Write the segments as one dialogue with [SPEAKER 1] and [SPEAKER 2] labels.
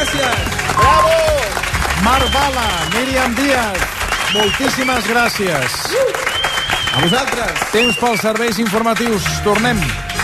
[SPEAKER 1] gràcies.
[SPEAKER 2] Bravo!
[SPEAKER 1] Marc Bala, Míriam Díaz, moltíssimes gràcies.
[SPEAKER 2] A vosaltres.
[SPEAKER 1] Temps pels serveis informatius. Tornem.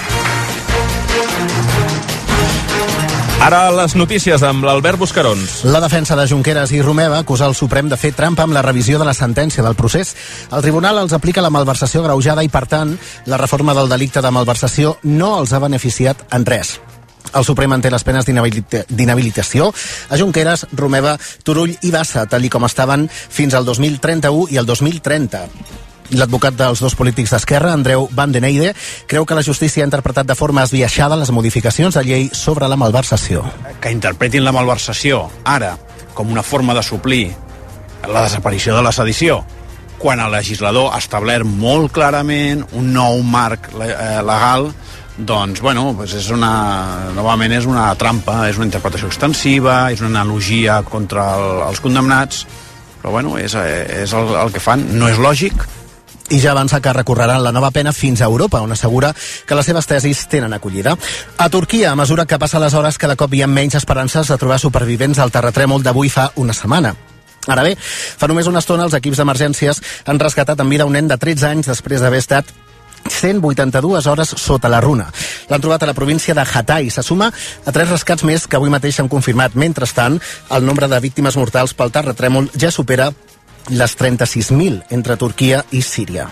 [SPEAKER 3] Ara les notícies amb l'Albert Buscarons.
[SPEAKER 4] La defensa de Junqueras i Romeva acusa el Suprem de fer trampa amb la revisió de la sentència del procés. El tribunal els aplica la malversació agreujada i, per tant, la reforma del delicte de malversació no els ha beneficiat en res. El Suprem manté les penes d'inhabilitació a Junqueras, Romeva, Turull i Bassa, tal com estaven fins al 2031 i el 2030. L'advocat dels dos polítics d'Esquerra, Andreu Van den Eide, creu que la justícia ha interpretat de forma esbiaixada les modificacions de llei sobre la malversació.
[SPEAKER 5] Que interpretin la malversació ara com una forma de suplir la desaparició de la sedició, quan el legislador ha establert molt clarament un nou marc legal, doncs, novament és una trampa, és una interpretació extensiva, és una analogia contra els condemnats, però és el que fan, no és lògic.
[SPEAKER 4] I ja avança que recorreran la nova pena fins a Europa, on assegura que les seves tesis tenen acollida. A Turquia, a mesura que passa les hores, cada cop hi ha menys esperances de trobar supervivents al terratrèmol d'avui fa una setmana. Ara bé, fa només una estona els equips d'emergències han rescatat en vida un nen de 13 anys després d'haver estat 182 hores sota la runa. L'han trobat a la província de Hatay. Se suma a 3 rescats més que avui mateix s'han confirmat. Mentrestant, el nombre de víctimes mortals pel terratrèmol ja supera les 36.000 entre Turquia i Síria.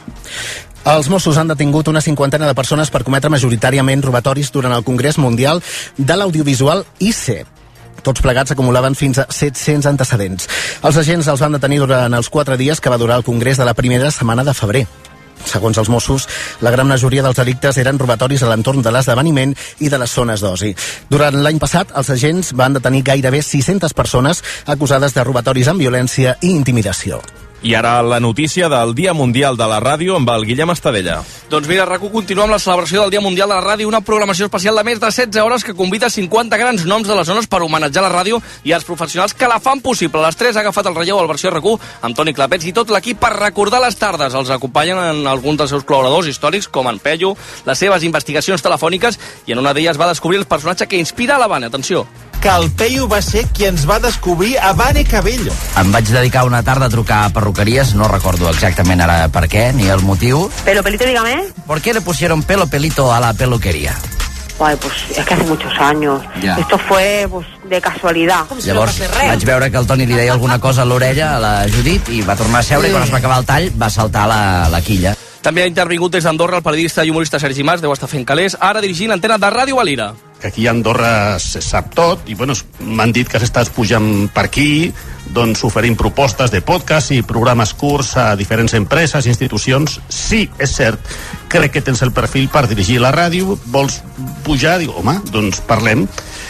[SPEAKER 4] Els Mossos han detingut una 50ena de persones per cometre majoritàriament robatoris durant el Congrés Mundial de l'Audiovisual ICE. Tots plegats acumulaven fins a 700 antecedents. Els agents els van detenir durant els 4 dies que va durar el Congrés de la primera setmana de febrer. Segons els Mossos, la gran majoria dels delictes eren robatoris a l'entorn de l'esdeveniment i de les zones d'oci. Durant l'any passat, els agents van detenir gairebé 600 persones acusades de robatoris amb violència i intimidació.
[SPEAKER 3] I ara la notícia del Dia Mundial de la Ràdio amb el Guillem Estadella.
[SPEAKER 6] Doncs mira, RAC1 continua amb la celebració del Dia Mundial de la Ràdio, una programació especial de més de 16 hores que convida 50 grans noms de les zones per homenatjar la ràdio i els professionals que la fan possible. A les 3 ha agafat el relleu al versió RAC1 amb Toni Clapets i tot l'equip per recordar les tardes. Els acompanyen en alguns dels seus col·laboradors històrics, com en Pello, les seves investigacions telefòniques, i en una d'elles va descobrir el personatge que inspira la Vane. Atenció.
[SPEAKER 7] Que el Peyu va ser qui ens va descobrir a Vane Cabello.
[SPEAKER 8] Em vaig dedicar una tarda a trucar a perruqueries, no recordo exactament ara per què, ni el motiu.
[SPEAKER 9] Pelo pelito, dígame.
[SPEAKER 8] ¿Por qué le pusieron pelo pelito a la peluquería?
[SPEAKER 9] Ay, pues es que hace muchos años.
[SPEAKER 8] Ja.
[SPEAKER 9] Esto fue de casualidad.
[SPEAKER 8] Llavors vaig veure que el Toni li deia alguna cosa a l'orella a la Judit i va tornar a seure i quan es va acabar el tall va saltar la quilla.
[SPEAKER 6] També ha intervingut des d'Andorra el periodista i humorista Sergi Mas, deu estar fent calés, ara dirigint l'antena de Ràdio Valira.
[SPEAKER 10] Que aquí a Andorra se sap tot i m'han dit que s'estàs pujant per aquí doncs oferint propostes de podcast i programes curts a diferents empreses i institucions. Sí, és cert, crec que tens el perfil per dirigir la ràdio, vols pujar? Dic, home, doncs parlem.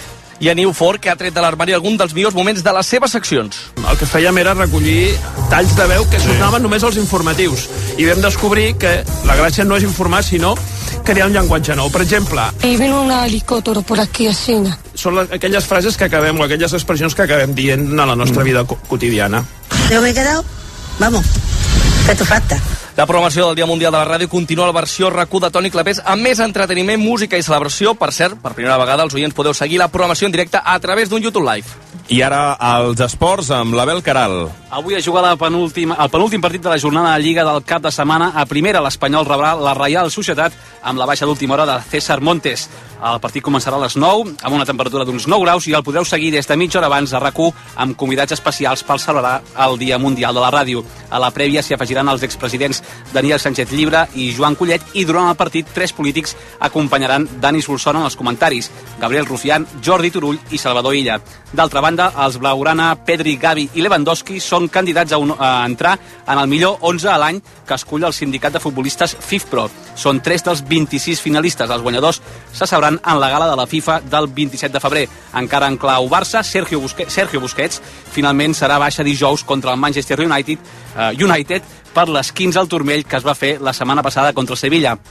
[SPEAKER 6] I a Niu Fort, que ha tret de l'armari algun dels millors moments de les seves seccions.
[SPEAKER 11] El que fèiem era recollir talls de veu que sonaven només als informatius. I vam descobrir que la gràcia no és informar, sinó crear un llenguatge nou. Per exemple...
[SPEAKER 12] Y vino un helicóptero por aquí, así.
[SPEAKER 11] Són aquelles frases que acabem, o aquelles expressions que acabem dient a la nostra vida quotidiana.
[SPEAKER 13] Yo me he quedado, vamos, estupefacta.
[SPEAKER 6] La programació del Dia Mundial de la Ràdio continua a la versió RAC1 de Toni Clapés amb més entreteniment, música i celebració. Per cert, per primera vegada els oients podeu seguir la programació en directe a través d'un YouTube Live.
[SPEAKER 3] I ara els esports amb l'Abel Caral.
[SPEAKER 14] Avui es juga el penúltim partit de la jornada de Lliga del cap de setmana. A primera l'Espanyol rebrà la Reial Societat amb la baixa d'última hora de César Montes. El partit començarà a les 9 amb una temperatura d'uns 9 graus i el podreu seguir des de mitja hora abans a RAC1 amb convidats especials per celebrar el Dia Mundial de la Ràdio. A la prèvia s'hi afegiran els expresidents Daniel Sánchez Llibre i Joan Collet i durant el partit 3 polítics acompanyaran Dani Solsona en els comentaris, Gabriel Rufián, Jordi Turull i Salvador Illa. D'altra banda, els blaugrana Pedri, Gavi i Lewandowski són candidats a entrar en el millor 11 a l'any que escull el sindicat de futbolistes FIFPro. Són 3 dels 26 finalistes. Els guanyadors se sabran en la gala de la FIFA del 27 de febrer. Encara en clau Barça, Sergio Busquets finalment serà baixa dijous contra el Manchester United per les 15 al turmell que es va fer la setmana passada contra el Sevilla.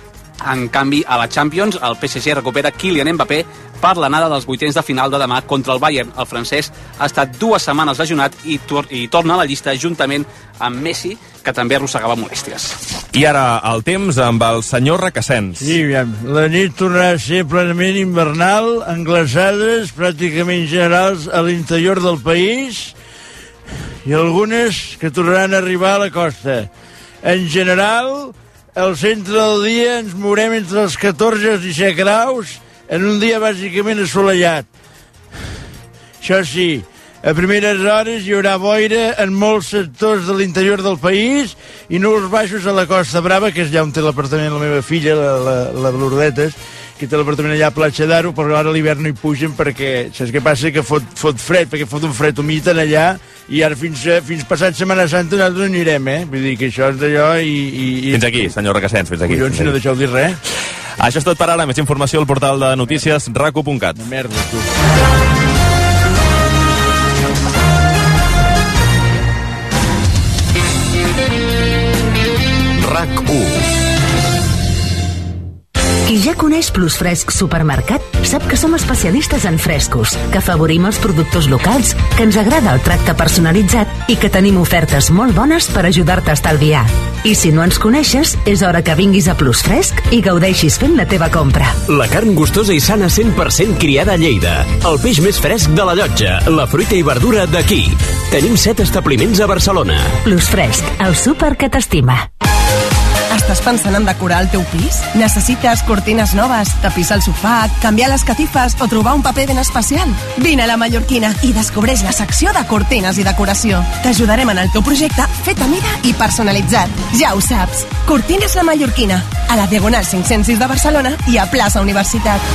[SPEAKER 14] En canvi, a la Champions, el PSG recupera Kylian Mbappé per l'anada dels vuitens de final de demà contra el Bayern. El francès ha estat 2 setmanes lesionat i torna a la llista juntament amb Messi, que també arrossegava molèsties.
[SPEAKER 3] I ara el temps amb el senyor Requesens.
[SPEAKER 15] Sí, aviam. La nit tornarà a ser plenament invernal, amb glaçades pràcticament generals a l'interior del país i algunes que tornaran a arribar a la costa. En general, al centre del dia ens mourem entre els 14 i els 17 graus en un dia bàsicament assolellat. Això sí, a primeres hores hi haurà boira en molts sectors de l'interior del país i núvols baixos a la Costa Brava, que és allà on té l'apartament la meva filla, la Lourdetes, que té l'apartament allà a Platja d'Aro, però ara a l'hivern no hi pugen perquè, saps què passa? Que fot fred, perquè fot un fred humit allà, i ara fins passat Setmana Santa nosaltres anirem, Vull dir que això és d'allò i...
[SPEAKER 3] Fins aquí, senyor Requesens, fins aquí.
[SPEAKER 15] Collons, si no deixeu dir res.
[SPEAKER 3] Això és tot per ara. Més informació al portal de notícies rac1.cat.
[SPEAKER 15] Merda, tu.
[SPEAKER 16] RAC1. Qui ja coneix Plus Fresc Supermercat sap que som especialistes en frescos, que afavorim els productors locals, que ens agrada el tracte personalitzat i que tenim ofertes molt bones per ajudar-te a estalviar. I si no ens coneixes, és hora que vinguis a Plus Fresc i gaudeixis fent la teva compra.
[SPEAKER 17] La carn gustosa i sana 100% criada a Lleida. El peix més fresc de la Llotja. La fruita i verdura d'aquí. Tenim 7 establiments a Barcelona.
[SPEAKER 16] Plus Fresc, el súper que t'estima.
[SPEAKER 18] Estàs pensant en decorar el teu pis? Necessites cortines noves, tapisar el sofà, canviar les catifes o trobar un paper ben especial? Vine a la Mallorquina i descobreix la secció de cortines i decoració. T'ajudarem en el teu projecte fet a mida i personalitzat. Ja ho saps. Cortines La Mallorquina, a la Diagonal 506 de Barcelona i a Plaça Universitat.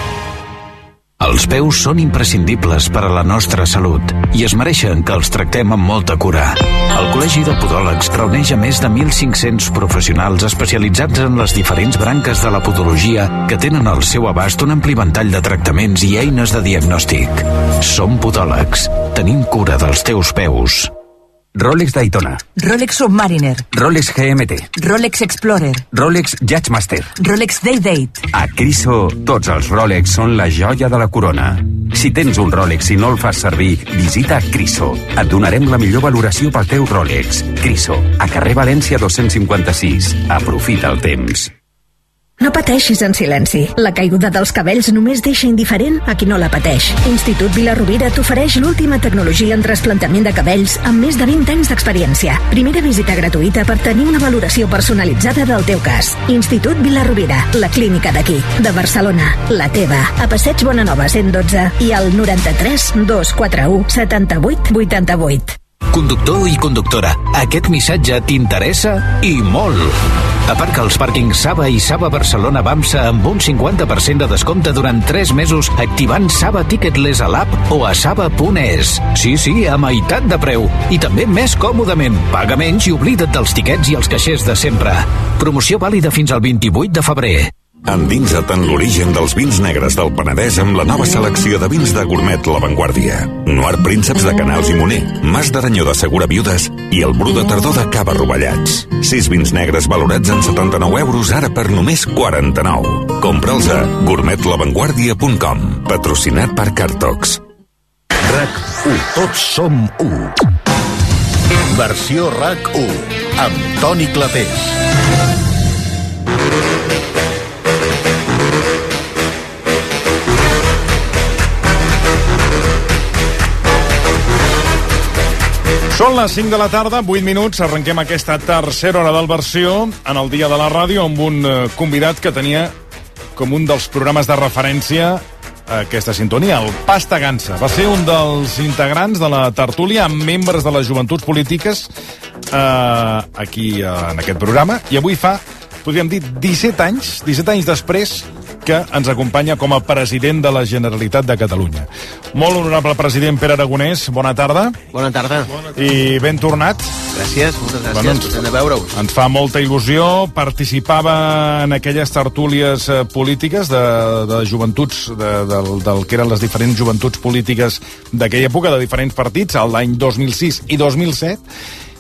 [SPEAKER 19] Els peus són imprescindibles per a la nostra salut i es mereixen que els tractem amb molta cura. El Col·legi de Podòlegs reuneix a més de 1.500 professionals especialitzats en les diferents branques de la podologia que tenen al seu abast un ampli ventall de tractaments i eines de diagnòstic. Som podòlegs. Tenim cura dels teus peus.
[SPEAKER 20] Rolex Daytona,
[SPEAKER 18] Rolex Submariner,
[SPEAKER 20] Rolex GMT,
[SPEAKER 18] Rolex Explorer,
[SPEAKER 20] Rolex Judgemaster,
[SPEAKER 18] Rolex Day-Date.
[SPEAKER 20] A Criso, tots els Rolex són la joia de la corona. Si tens un Rolex i no el fas servir, visita Criso. Et donarem la millor valoració pel teu Rolex. Criso, a carrer València 256. Aprofita el temps.
[SPEAKER 16] No pateixis en silenci. La caiguda dels cabells només deixa indiferent a qui no la pateix. Institut Vila-rovira t'ofereix l'última tecnologia en trasplantament de cabells amb més de 20 anys d'experiència. Primera visita gratuïta per tenir una valoració personalitzada del teu cas. Institut Vila-rovira, la clínica d'aquí, de Barcelona, la teva. A Passeig Bonanova 112 i al 93 241 78 88.
[SPEAKER 19] Conductor i conductora, aquest missatge t'interessa i molt. Aparca als pàrquings Saba i Saba Barcelona Bamsa amb un 50% de descompte durant 3 mesos activant Saba Ticketless a l'app o a saba.es. Sí, a meitat de preu. I també més còmodament. Paga menys i oblida't dels tiquets i els caixers de sempre. Promoció vàlida fins al 28 de febrer.
[SPEAKER 21] Endinsa't en l'origen dels vins negres del Penedès amb la nova selecció de vins de Gourmet La Vanguardia. Noir Prínceps de Canals i Moner, Mas d'Aranyó de Segura Viudes i el Bru de Tardor de Cava Rovellats. 6 vins negres valorats en 79 euros ara per només 49. Compra'ls a gourmetlavanguardia.com. Patrocinat per Cartox.
[SPEAKER 16] RAC1. Tots som 1. Versió RAC1 amb Toni Clapés.
[SPEAKER 1] Són les 5 de la tarda, 8 minuts, arrenquem aquesta tercera hora del Versió en el Dia de la Ràdio amb un convidat que tenia com un dels programes de referència a aquesta sintonia, el Pasta Gansa. Va ser un dels integrants de la tertúlia amb membres de les joventuts polítiques aquí en aquest programa i avui fa, podríem dir, 17 anys després que ens acompanya com a president de la Generalitat de Catalunya. Molt honorable president Pere Aragonès, bona tarda.
[SPEAKER 2] Bona tarda.
[SPEAKER 1] I ben tornat.
[SPEAKER 2] Gràcies, moltes gràcies, content de veure-us.
[SPEAKER 1] Ens fa molta il·lusió. Participava en aquelles tertúlies polítiques de joventuts, del que eren les diferents joventuts polítiques d'aquella època, de diferents partits, l'any 2006 i 2007,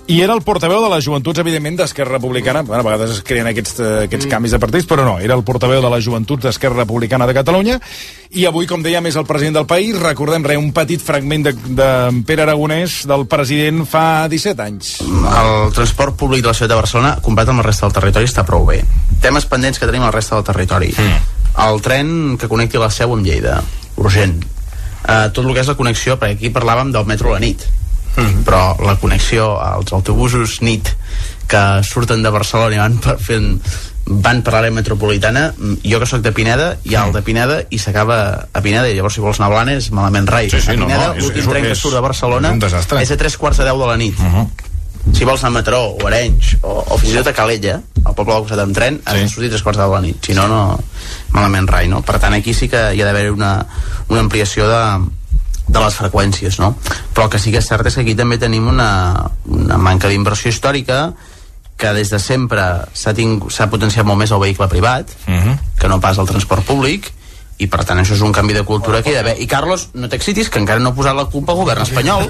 [SPEAKER 1] I era el portaveu de les joventuts, evidentment, d'Esquerra Republicana. Bueno, a vegades es creen aquests canvis de partits, però no, era el portaveu de les joventuts d'Esquerra Republicana de Catalunya. I avui, com dèiem, és el president del país. Recordem, un petit fragment de Pere Aragonès, del president, fa 17 anys.
[SPEAKER 5] El transport públic de la ciutat de Barcelona, comparat amb la resta del territori, està prou bé. Temes pendents que tenim a la resta del territori. El tren que connecti la Seu amb Lleida, urgent. Tot el que és la connexió, perquè aquí parlàvem del metro a la nit, però la connexió als autobusos nit que surten de Barcelona i van per l'àrea metropolitana, jo que sóc de Pineda, hi ha el de Pineda i s'acaba a Pineda, i llavors si vols anar a Blanes, malament rai. A Pineda, l'últim tren que surt de Barcelona és a 3:15 de la nit. Si vols anar a Mataró o Arenys o fins i tot a Calella, al poble del costat amb tren, has de sortir 3:15 de la nit, si no, malament rai, no? Per tant, aquí sí que hi ha d'haver una ampliació de les freqüències, no? Però el que sí que és cert és que aquí també tenim una manca d'inversió històrica, que des de sempre s'ha potenciat molt més el vehicle privat que no pas el transport públic, i per tant això és un canvi de cultura que hi ha d'haver. I Carlos, no t'excitis, que encara no ha posat la culpa al govern espanyol.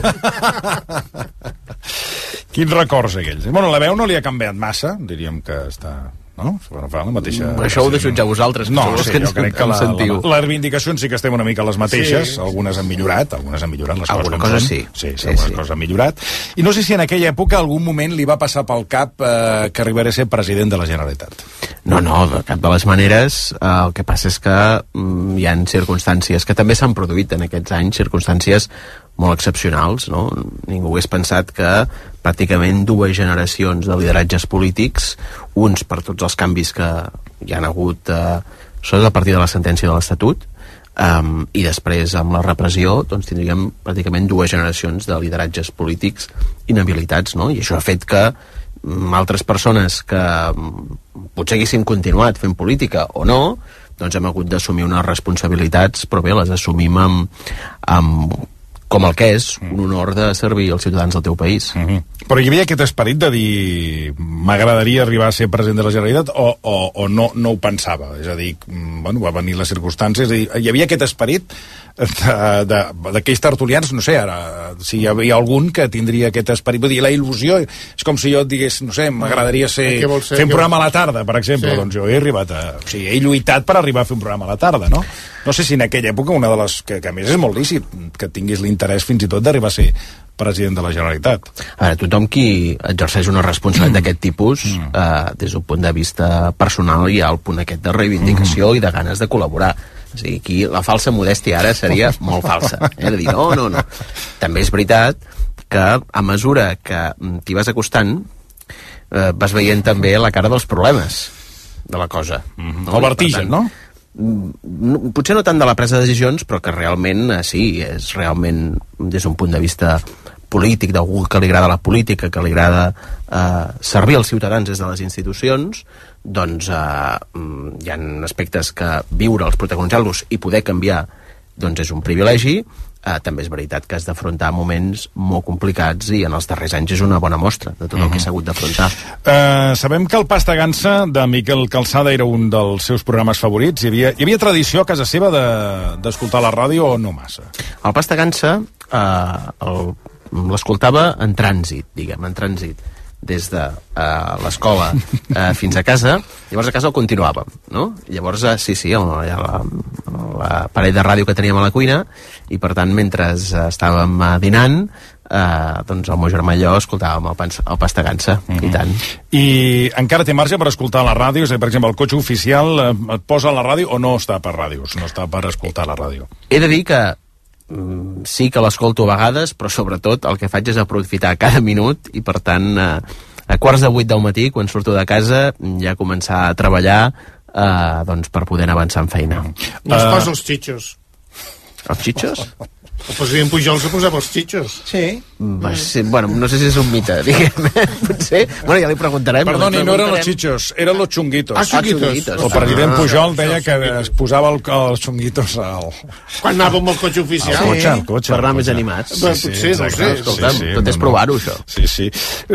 [SPEAKER 1] Quins records aquells. Bueno, la veu no li ha canviat massa, diríem que està... no? Fa la mateixa...
[SPEAKER 2] Això ho deixo ja vosaltres.
[SPEAKER 1] No, sí, jo crec que les reivindicacions sí que estem una mica les mateixes, algunes han millorat, les coses com són. Sí, algunes coses han millorat. I no sé si en aquella època algun moment li va passar pel cap que arribaré a ser president de la Generalitat.
[SPEAKER 2] No, de cap de les maneres. El que passa és que hi ha circumstàncies que també s'han produït en aquests anys, circumstàncies molt excepcionals, no? Ningú hagués pensat que pràcticament 2 generacions de lideratges polítics, uns per tots els canvis que hi han hagut sobretot a partir de la sentència de l'Estatut, i després amb la repressió doncs tindríem pràcticament 2 generacions de lideratges polítics inhabilitats, no? I això ha fet que altres persones que potser haguessin continuat fent política o no, doncs hem hagut d'assumir unes responsabilitats, però bé, les assumim amb com el que és un honor de servir els ciutadans del teu país.
[SPEAKER 1] Però hi havia aquest esperit de dir m'agradaria arribar a ser president de la Generalitat o no ho pensava? És a dir, bueno, va venir les circumstàncies, hi havia aquest esperit d'aquells tertulians, no sé, ara, si hi havia algun que tindria aquest esperit, vull dir, la il·lusió, és com si jo et digués, no sé, m'agradaria fer un programa a la tarda, per exemple, doncs jo he arribat o sigui, he lluitat per arribar a fer un programa a la tarda, no? No sé si en aquella època una de les que a més és molt lícit que tinguis l'interès fins i tot d'arribar a ser president de la Generalitat.
[SPEAKER 2] A veure, tothom qui exerceix una responsabilitat d'aquest tipus, des d'un punt de vista personal, hi ha el punt aquest de reivindicació i de ganes de col·laborar. O sigui, aquí la falsa modèstia ara seria molt falsa. De dir, no. També és veritat que a mesura que t'hi vas acostant, vas veient també la cara dels problemes de la cosa.
[SPEAKER 1] El vertigen, no?
[SPEAKER 2] Potser no tant de la presa de decisions, però que realment sí, és realment des d'un punt de vista polític, d'algú que li agrada la política, que li agrada servir als ciutadans des de les institucions, doncs hi ha aspectes que viure'ls, protagonitzar-los i poder canviar doncs és un privilegi. També és veritat que has d'afrontar moments molt complicats i en els darrers anys és una bona mostra de tot el que s'ha hagut d'afrontar.
[SPEAKER 1] Sabem que el Pasta Gansa de Miquel Calçada era un dels seus programes favorits. Hi havia tradició a casa seva d'escoltar la ràdio o no massa?
[SPEAKER 2] El Pasta Gansa l'escoltava en trànsit, des de l'escola fins a casa. Llavors a casa el continuàvem, no? Llavors sí, la parell de ràdio que teníem a la cuina, i per tant mentre estàvem dinant doncs el meu germà i jo escoltàvem el Pasta Gansa, i tant.
[SPEAKER 1] I encara té marge per escoltar la ràdio? És a dir, per exemple, el cotxe oficial et posa la ràdio o no està per ràdios? No està per escoltar la ràdio?
[SPEAKER 2] He de dir que sí que l'escolto a vegades, però sobretot el que faig és aprofitar cada minut, i per tant a 7:45 del matí, quan surto de casa, ja començar a treballar doncs per poder avançar en feina.
[SPEAKER 22] No es posa els xitxos.
[SPEAKER 2] Els xitxos?
[SPEAKER 22] El president Pujol se posava els xitxos.
[SPEAKER 2] Sí. Bueno, no sé si és un mite, diguem. Potser. Bueno, ja li preguntarem.
[SPEAKER 1] Perdoni, no eren els xitxos, eren los xunguitos.
[SPEAKER 22] Xunguitos.
[SPEAKER 1] El president Pujol deia que es posava els xunguitos al...
[SPEAKER 22] Quan anava amb el cotxe oficial.
[SPEAKER 1] El cotxe.
[SPEAKER 2] Per anar més animats.
[SPEAKER 22] Potser, no sé.
[SPEAKER 2] Escolta'm, tot és provar-ho, això.
[SPEAKER 1] Sí.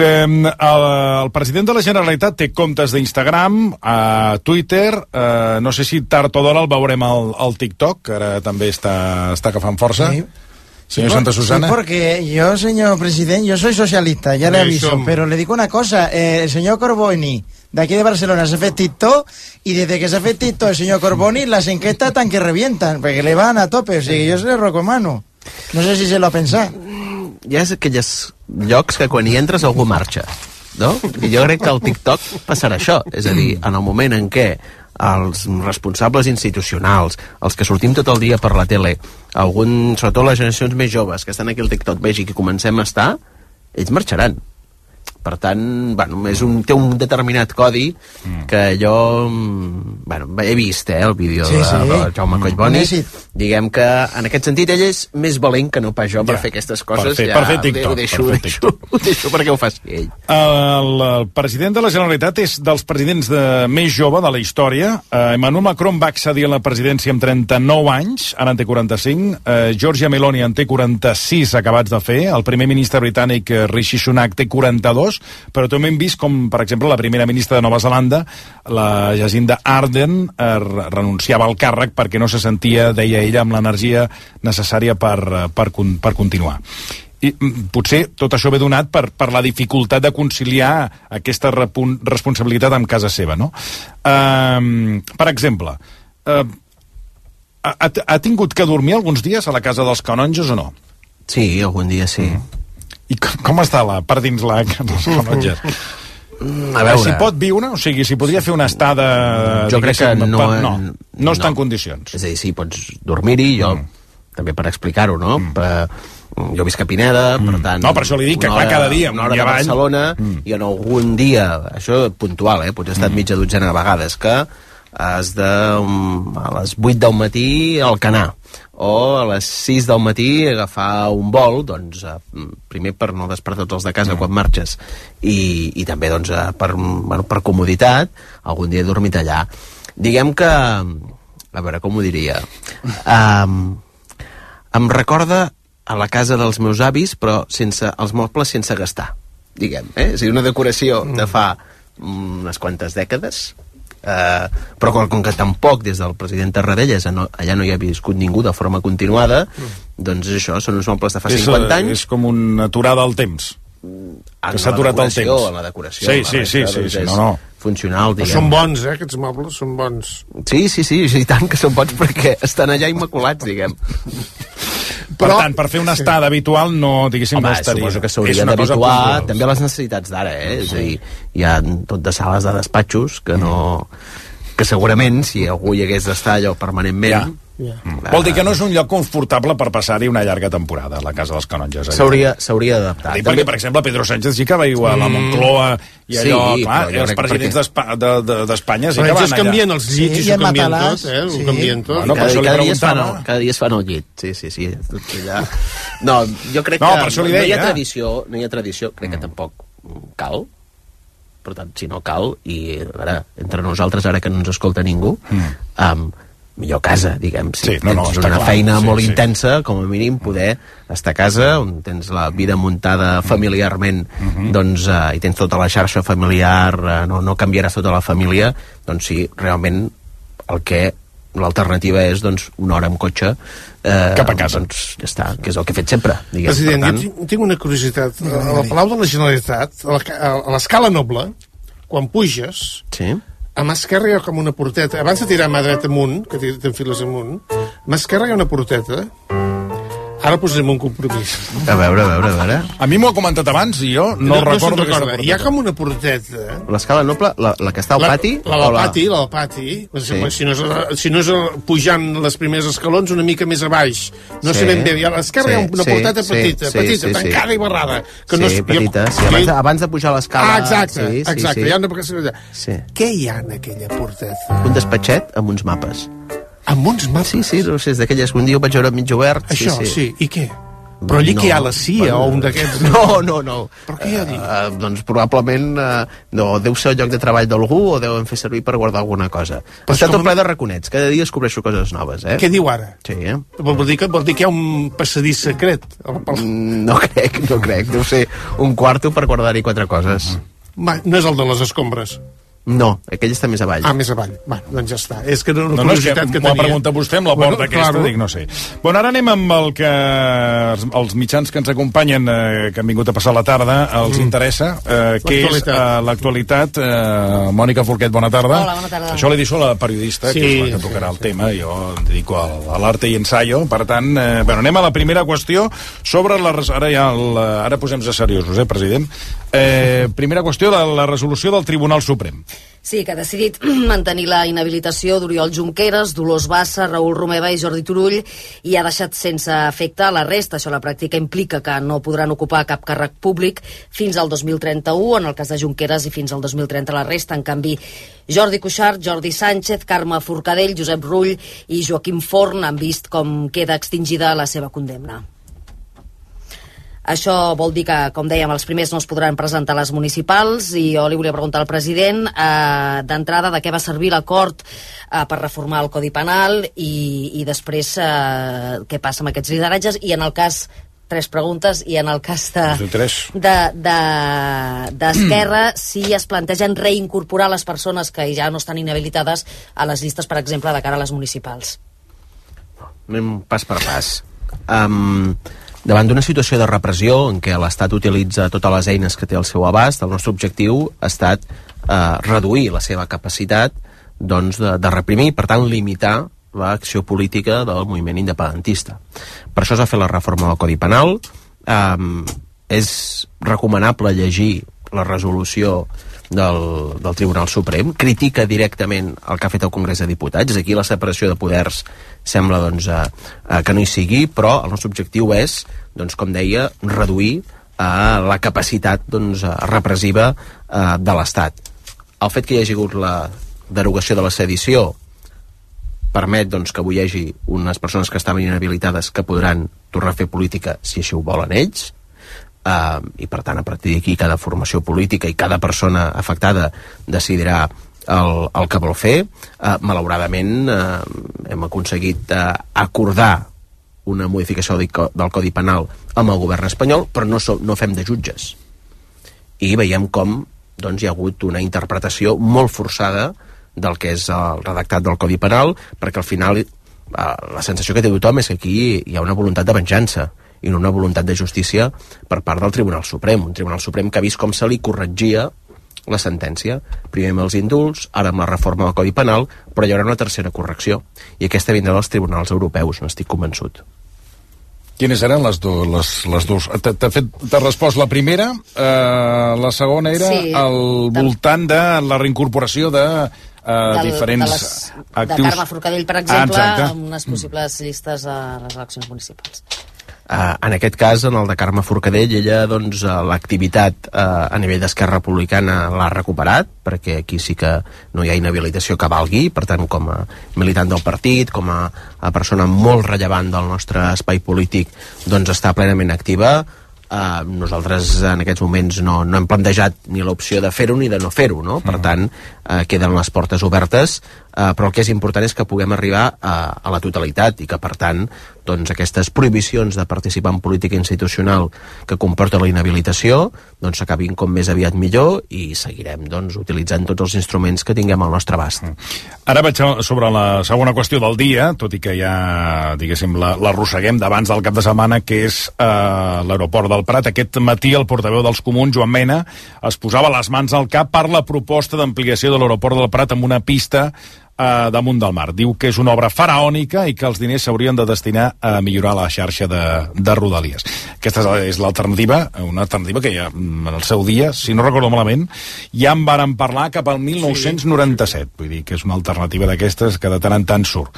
[SPEAKER 1] El president de la Generalitat té comptes d'Instagram, a Twitter, no sé si tard o d'hora el veurem al TikTok, que ara també està agafant força. Señor Santa Susana.
[SPEAKER 4] Sí, porque yo, señor presidente, yo soy socialista, ya le aviso, pero le digo una cosa, el señor Corboni, de aquí de Barcelona, se hace TikTok, y desde que se hace TikTok el señor Corboni, las enquestas tan que revientan, porque le van a tope, o sigui, jo se le recomano. No sé si se lo ha pensat.
[SPEAKER 2] Hi ha aquells llocs que quan hi entres algú marxa, no? I jo crec que al TikTok passarà això, és a dir, en el moment en què els responsables institucionals, els que sortim tot el dia per la tele, sobretot les generacions més joves que estan aquí al TikTok, vegi que comencem a estar, ells marxaran. Per tant, bueno, té un determinat codi que jo he vist el vídeo de Jaume Collboni. Diguem que en aquest sentit ell és més valent que no pas jo per fer aquestes coses.
[SPEAKER 1] Per fer TikTok.
[SPEAKER 2] Ho deixo perquè ho faci ell.
[SPEAKER 1] El president de la Generalitat és dels presidents més jove de la història. Emmanuel Macron va accedir a la presidència amb 39 anys, ara en té 45. Giorgia Meloni en té 46 acabats de fer. El primer ministre britànic Rishi Sunak té 42, però també hem vist com, per exemple, la primera ministra de Nova Zelanda, la Jacinda Ardern, renunciava al càrrec perquè no se sentia, deia ella, amb l'energia necessària per continuar. I potser tot això ve donat per la dificultat de conciliar aquesta responsabilitat amb casa seva, no? Per exemple, ha tingut que dormir alguns dies a la casa dels canonges o no?
[SPEAKER 2] Sí, algun dia sí.
[SPEAKER 1] I com està per dins la casa dels canonges?
[SPEAKER 2] A veure...
[SPEAKER 1] Si pot viure, o sigui, si podria fer una estada...
[SPEAKER 2] Jo crec que
[SPEAKER 1] no està en condicions.
[SPEAKER 2] És a dir, sí, pots dormir-hi, jo també per explicar-ho, no? Jo visc a Pineda, per tant...
[SPEAKER 1] No, per això li dic que clar, cada dia...
[SPEAKER 2] Una hora de Barcelona, i en algun dia, això puntual, potser he estat mitja dotzena de vegades, que has de a les 8 del matí al Canà, o a les 6 del matí agafar un vol, doncs, primer per no despertar tots els de casa quan marxes, i també doncs, per comoditat, algun dia he dormit allà. Diguem que, a veure, com ho diria, em recorda a la casa dels meus avis, però sense els mobles sense gastar, diguem, és a dir, una decoració de fa unes quantes dècades, però com que tampoc des del president Tarradellas allà no hi ha viscut ningú de forma continuada, doncs això, són uns mobles de fa 50 anys.
[SPEAKER 1] És com una aturada al temps, que s'ha aturat el temps.
[SPEAKER 2] En la decoració,
[SPEAKER 1] sí, no.
[SPEAKER 2] Funcional, diguem.
[SPEAKER 22] Són bons, aquests mobles, són bons.
[SPEAKER 2] Sí, i tant que són bons perquè estan allà immaculats, diguem.
[SPEAKER 1] Per tant, per fer una estada habitual no, diguéssim, no estaria.
[SPEAKER 2] Suposo que s'hauria d'habituar també a les necessitats d'ara, és a dir, hi ha tot de sales de despatxos que no... que segurament, si algú hi hagués d'estar allò permanentment...
[SPEAKER 1] Vol dir que no és un lloc confortable per passar-hi una llarga temporada, a la casa dels canonges.
[SPEAKER 2] S'hauria d'adaptar.
[SPEAKER 1] Perquè, per exemple, Pedro Sánchez sí que va a la Moncloa i allò, clar, els presidents d'Espanya sí que van allà.
[SPEAKER 22] Canvien els llits i s'ho canvien tot, ho canvien tot.
[SPEAKER 2] Cada dia es fan el llit, sí. No, jo crec que no hi ha tradició, crec que tampoc cal, per tant, si no cal, i ara, entre nosaltres, ara que no ens escolta ningú, millor casa, diguem, si tens una feina molt intensa, com a mínim poder estar a casa, on tens la vida muntada familiarment, doncs, i tens tota la xarxa familiar, no canviaràs tota la família, doncs sí, realment l'alternativa és doncs, una hora amb cotxe
[SPEAKER 1] cap a casa,
[SPEAKER 2] doncs ja està, que és el que he fet sempre, diguem.
[SPEAKER 22] President, jo tinc una curiositat. Al Palau de la Generalitat, a l'escala noble, quan puges, a mà esquerra hi ha com una porteta. Abans de tirar mà dreta amunt, que t'enfiles amunt, a mà esquerra hi ha una porteta. Ara posarem un compromís.
[SPEAKER 2] A veure.
[SPEAKER 1] A mi m'ho ha comentat abans i jo no recordo aquesta porteta.
[SPEAKER 22] Hi ha com una porteta.
[SPEAKER 2] L'escala noble, la que està al pati?
[SPEAKER 22] La del pati. Si no és pujant les primers escalons, una mica més a baix. No sé ben bé. A l'esquerra hi ha una porteta petita, tancada i barrada.
[SPEAKER 2] Sí, petita. Abans de pujar l'escala.
[SPEAKER 22] Exacte. Què hi ha en aquella porteta?
[SPEAKER 2] Un despatxet amb uns mapes.
[SPEAKER 22] Amb uns mapes?
[SPEAKER 2] Sí, no sé, és d'aquelles que un dia ho vaig veure mig obert.
[SPEAKER 22] Això, sí. I què? Però allí que hi ha la CIA o un d'aquests...
[SPEAKER 2] No.
[SPEAKER 22] Però què hi ha dit?
[SPEAKER 2] Doncs probablement deu ser el lloc de treball d'algú o deuen fer servir per guardar alguna cosa. Està tot ple de raconets, cada dia descobreixo coses noves,
[SPEAKER 22] Què diu ara?
[SPEAKER 2] Sí,
[SPEAKER 22] Vol dir que hi ha un passadís secret?
[SPEAKER 2] No crec. Deu ser un quarto per guardar-hi 4 coses.
[SPEAKER 22] No és el de les escombres?
[SPEAKER 2] No, aquell està més avall.
[SPEAKER 22] Més avall. Bueno, doncs ja està. És que era una
[SPEAKER 1] curiositat que tenia. M'ho ha preguntat vostè amb la porta aquesta, dic, no sé. Bueno, ara anem amb el que els mitjans que ens acompanyen, que han vingut a passar la tarda, els interessa, que és l'actualitat. Mònica Forquet, bona tarda.
[SPEAKER 7] Hola, bona tarda.
[SPEAKER 1] Això l'he dit a la periodista, que és la que tocarà el tema, jo em dedico a l'arte i ensayo, per tant, anem a la primera qüestió sobre ara posem-nos seriosos, president. Primera qüestió de la resolució del Tribunal Suprem.
[SPEAKER 7] Sí, que ha decidit mantenir la inhabilitació d'Oriol Junqueras, Dolors Bassa, Raül Romeva i Jordi Turull i ha deixat sense efecte la resta. Això a la pràctica implica que no podran ocupar cap càrrec públic fins al 2031, en el cas de Junqueras, i fins al 2030 la resta. En canvi, Jordi Cuixart, Jordi Sánchez, Carme Forcadell, Josep Rull i Joaquim Forn han vist com queda extingida la seva condemna. Això vol dir que, com dèiem, els primers no es podran presentar a les municipals i jo li volia preguntar al president d'entrada de què va servir l'acord per reformar el Codi Penal i després què passa amb aquests lideratges i en el cas, 3 preguntes, i en el cas d'Esquerra, si es plantegen reincorporar les persones que ja no estan inhabilitades a les llistes, per exemple, de cara a les municipals.
[SPEAKER 2] Anem pas per pas. Davant d'una situació de repressió en què l'Estat utilitza totes les eines que té al seu abast, el nostre objectiu ha estat reduir la seva capacitat de reprimir, per tant limitar l'acció política del moviment independentista. Per això s'ha fet la reforma del Codi Penal. És recomanable llegir la resolució del Tribunal Suprem, critica directament el que ha fet el Congrés de Diputats. Aquí la separació de poders sembla que no hi sigui, però el nostre objectiu és, com deia, reduir la capacitat repressiva de l'Estat. El fet que hi hagi hagut la derogació de la sedició permet que avui hi hagi unes persones que estaven inhabilitades que podran tornar a fer política si així ho volen ells, i per tant a partir d'aquí cada formació política i cada persona afectada decidirà el que vol fer. Malauradament hem aconseguit acordar una modificació del Codi Penal amb el govern espanyol, però no fem de jutges i veiem com hi ha hagut una interpretació molt forçada del que és el redactat del Codi Penal, perquè al final la sensació que té tothom és que aquí hi ha una voluntat de venjança i no una voluntat de justícia per part del Tribunal Suprem. Un Tribunal Suprem que ha vist com se li corregia la sentència. Primer amb els indults, ara amb la reforma del Codi Penal, però hi haurà una tercera correcció. I aquesta vindrà dels tribunals europeus, n'estic convençut.
[SPEAKER 1] Quines eren les dues? T'ha respost la primera, la segona era al voltant de la reincorporació de diferents actius.
[SPEAKER 7] De Carme Forcadell, per exemple, amb unes possibles llistes a les eleccions municipals.
[SPEAKER 2] En aquest cas, en el de Carme Forcadell, ella, l'activitat a nivell d'Esquerra Republicana l'ha recuperat, perquè aquí sí que no hi ha inhabilitació que valgui, per tant, com a militant del partit, com a persona molt rellevant del nostre espai polític, està plenament activa. Nosaltres en aquests moments no hem plantejat ni l'opció de fer-ho ni de no fer-ho, no? Per tant, queden les portes obertes, però el que és important és que puguem arribar a la totalitat i que, per tant, aquestes prohibicions de participar en política institucional que comporta la inhabilitació s'acabin com més aviat millor i seguirem utilitzant tots els instruments que tinguem al nostre abast.
[SPEAKER 1] Ara vaig sobre la segona qüestió del dia, tot i que ja, diguéssim, l'arrosseguem d'abans del cap de setmana, que és l'aeroport del Prat. Aquest matí el portaveu dels Comuns, Joan Mena, es posava les mans al cap per la proposta d'ampliació de l'aeroport del Prat amb una pista damunt del mar. Diu que és una obra faraònica i que els diners s'haurien de destinar a millorar la xarxa de Rodalies. Aquesta és l'alternativa, una alternativa que ja en el seu dia, si no recordo malament, ja en varen parlar cap al 1997. Vull dir que és una alternativa d'aquestes que de tant en tant surt.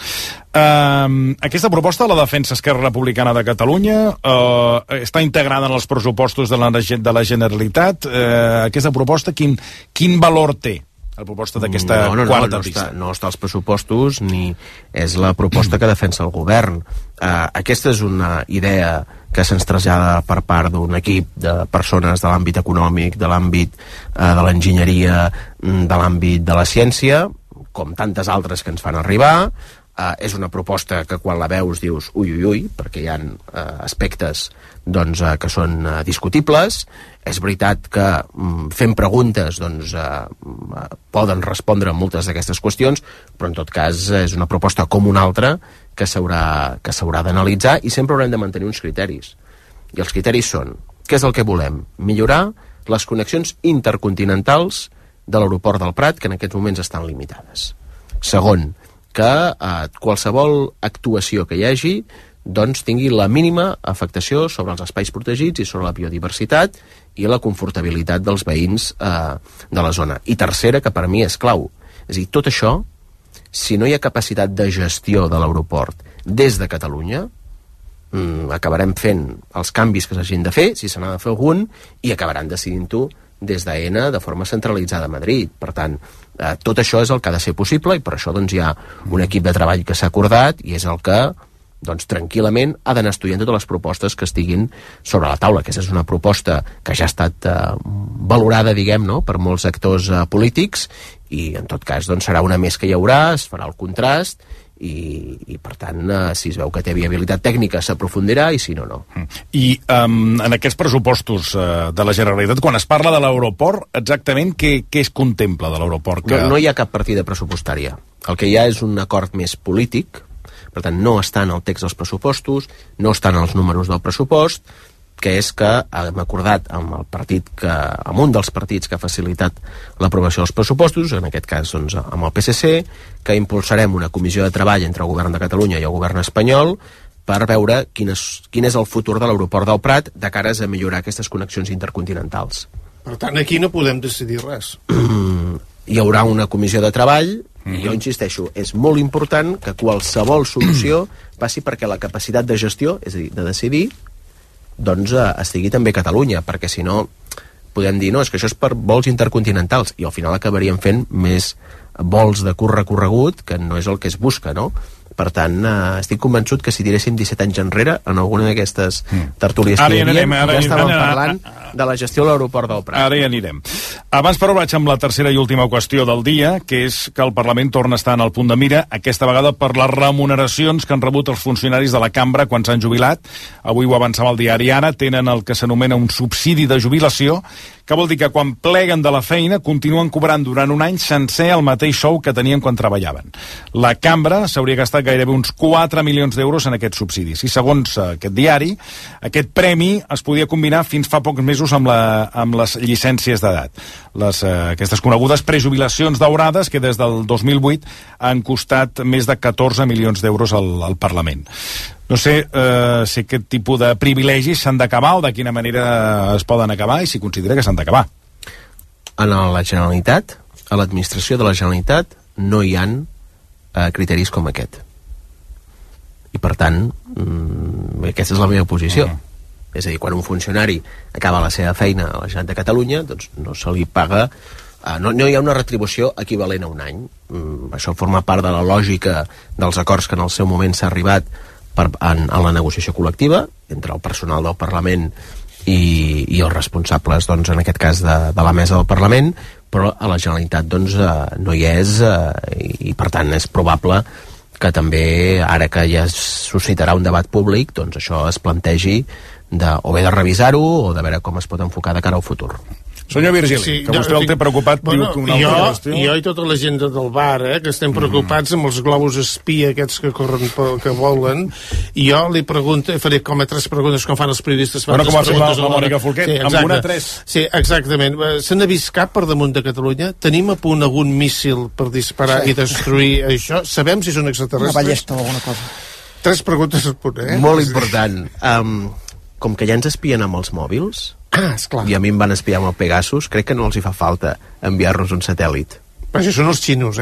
[SPEAKER 1] Aquesta proposta la defensa Esquerra Republicana de Catalunya, està integrada en els pressupostos de la Generalitat. Aquesta proposta quin valor té? La proposta d'aquesta quarta pista.
[SPEAKER 2] No està als pressupostos ni és la proposta que defensa el govern. Aquesta és una idea que se'ns trasllada per part d'un equip de persones de l'àmbit econòmic, de l'àmbit de l'enginyeria, de l'àmbit de la ciència, com tantes altres que ens fan arribar. és una proposta que quan la veus dius ui, perquè hi ha aspectes doncs, que són discutibles. És veritat que fent preguntes doncs, poden respondre a moltes d'aquestes qüestions, però en tot cas és una proposta com una altra que s'haurà d'analitzar, i sempre haurem de mantenir uns criteris. I els criteris són: què és el que volem? Millorar les connexions intercontinentals de l'aeroport del Prat, que en aquests moments estan limitades. Segon, que qualsevol actuació que hi hagi doncs tingui la mínima afectació sobre els espais protegits i sobre la biodiversitat i la confortabilitat dels veïns de la zona. I tercera, que per mi és clau, és a dir, tot això, si no hi ha capacitat de gestió de l'aeroport des de Catalunya, acabarem fent els canvis que s'hagin de fer, si se n'ha de fer algun, i acabaran decidint-ho des d'AENA de forma centralitzada a Madrid. Per tant, tot això és el que ha de ser possible, i per això doncs, hi ha un equip de treball que s'ha acordat, i és el que doncs, tranquil·lament ha d'anar estudiant totes les propostes que estiguin sobre la taula. Aquesta és una proposta que ja ha estat valorada, diguem, no?, per molts actors polítics, i en tot cas doncs, serà una més que hi haurà, es farà el contrast, i per tant, si es veu que té viabilitat tècnica s'aprofundirà, i si no, no.
[SPEAKER 1] I en aquests pressupostos de la Generalitat, quan es parla de l'aeroport, exactament què es contempla de l'aeroport?
[SPEAKER 2] No hi ha cap partida pressupostària. El que hi ha és un acord més polític, per tant no està en el text dels pressupostos, no estan els números del pressupost, que és que hem acordat amb un dels partits que ha facilitat l'aprovació dels pressupostos, en aquest cas doncs, amb el PSC, que impulsarem una comissió de treball entre el govern de Catalunya i el govern espanyol per veure quin és el futur de l'aeroport del Prat de cares a millorar aquestes connexions intercontinentals.
[SPEAKER 22] Per tant, aquí no podem decidir res.
[SPEAKER 2] Hi haurà una comissió de treball, i jo insisteixo, és molt important que qualsevol solució passi perquè la capacitat de gestió, és a dir, de decidir, doncs estigui també a Catalunya, perquè si no podem dir, no, és que això és per vols intercontinentals, i al final acabaríem fent més vols de curt recorregut, que no és el que es busca, no? Per tant, estic convençut que si tiréssim 17 anys enrere, en alguna d'aquestes tertúlies que hi havia, ja estàvem parlant de la gestió de l'aeroport del Prat.
[SPEAKER 1] Ara hi anirem. Abans, però, vaig amb la tercera i última qüestió del dia, que és que el Parlament torna a estar en el punt de mira, aquesta vegada per les remuneracions que han rebut els funcionaris de la cambra quan s'han jubilat. Avui ho avançava el diari Ara, tenen el que s'anomena un subsidi de jubilació, que vol dir que quan pleguen de la feina continuen cobrant durant un any sencer el mateix sou que tenien quan treballaven. La cambra s'hauria gastat gairebé uns 4 milions d'euros en aquests subsidis, i segons aquest diari, aquest premi es podia combinar fins fa pocs mesos amb les llicències d'edat. Aquestes conegudes prejubilacions daurades que des del 2008 han costat més de 14 milions d'euros al Parlament. No sé si aquest tipus de privilegis s'han d'acabar o de quina manera es poden acabar i si considera que s'han d'acabar.
[SPEAKER 2] En la Generalitat, a l'administració de la Generalitat, no hi ha criteris com aquest. I per tant, aquesta és la meva posició. És a dir, quan un funcionari acaba la seva feina a la Generalitat de Catalunya, doncs no se li paga, no hi ha una retribució equivalent a un any. Això forma part de la lògica dels acords que en el seu moment s'ha arribat en la negociació col·lectiva entre el personal del Parlament i els responsables, doncs, en aquest cas de la mesa del Parlament, però a la Generalitat doncs, no hi és, i per tant és probable que també, ara que ja suscitarà un debat públic, doncs això es plantegi o bé de revisar-ho o de veure com es pot enfocar de cara al futur.
[SPEAKER 1] Senyor Virgili, que vostè el té preocupat, diu que una altra qüestió...
[SPEAKER 22] Jo i tota la gent del bar, que estem preocupats amb els globus espia aquests que corren que volen, i jo li faré com a 3 preguntes com fan els periodistes.
[SPEAKER 1] Bueno, com ha fet la Mònica Folquet, amb una 3.
[SPEAKER 22] Sí, exactament. Se n'ha vist cap per damunt de Catalunya? Tenim a punt algun míssil per disparar i destruir això? Sabem si són extraterrestres?
[SPEAKER 4] Una ballesta o alguna cosa.
[SPEAKER 22] 3 preguntes al punt,
[SPEAKER 2] Molt important. Com que ja ens espien amb els mòbils,
[SPEAKER 22] esclar.
[SPEAKER 2] I a mi em van espiar amb el Pegasus, crec que no els hi fa falta enviar-nos un satèl·lit.
[SPEAKER 22] Però això són els xinos,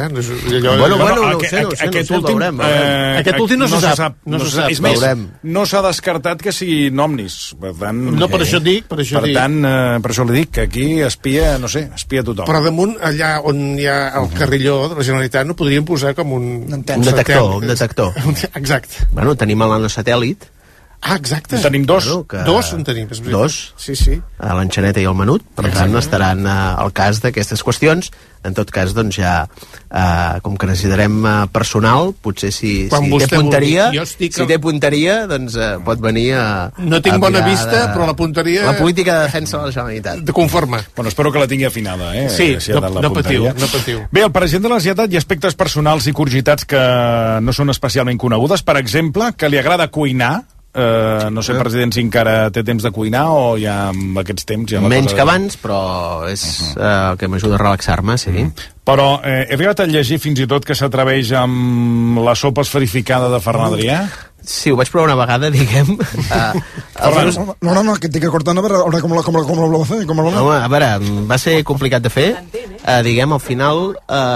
[SPEAKER 1] Aquest últim no se sap. És més, no s'ha descartat que siguin omnis. Per tant,
[SPEAKER 22] no, per això dic.
[SPEAKER 1] Per això li dic, que aquí espia tothom.
[SPEAKER 22] Però damunt, allà on hi ha el carrilló de la Generalitat, no podríem posar com un
[SPEAKER 2] detector.
[SPEAKER 22] Exacte.
[SPEAKER 2] Bueno, tenim el nanosatèl·lit,
[SPEAKER 22] Ah, exacte.
[SPEAKER 1] En tenim dos.
[SPEAKER 22] Dos en tenim, és veritat.
[SPEAKER 2] Dos.
[SPEAKER 22] Sí.
[SPEAKER 2] L'Enxaneta i el Menut, per tant estaran al cas d'aquestes qüestions. En tot cas, doncs ja, com que necessitarem personal, potser si té punteria, doncs pot venir a...
[SPEAKER 22] No tinc bona vista, però la punteria...
[SPEAKER 2] La política de defensa de la Generalitat.
[SPEAKER 22] De conforme.
[SPEAKER 1] Bueno, espero que la tingui afinada,
[SPEAKER 22] Sí, no patiu.
[SPEAKER 1] Bé, el president de la Generalitat hi ha aspectes personals i curiositats que no són especialment conegudes. Per exemple, que li agrada cuinar. No sé, president, si encara té temps de cuinar o ja amb aquests temps...
[SPEAKER 2] Menys que abans, però és el que m'ajuda a relaxar-me, sí.
[SPEAKER 1] Però he arribat a llegir fins i tot que s'atreveix amb la sopa esferificada de Ferran Adrià?
[SPEAKER 2] Sí, ho vaig provar una vegada, diguem.
[SPEAKER 8] No, que tinc que cortar, a veure com lo va fer.
[SPEAKER 2] Home, a veure, va ser complicat de fer. Diguem, al final...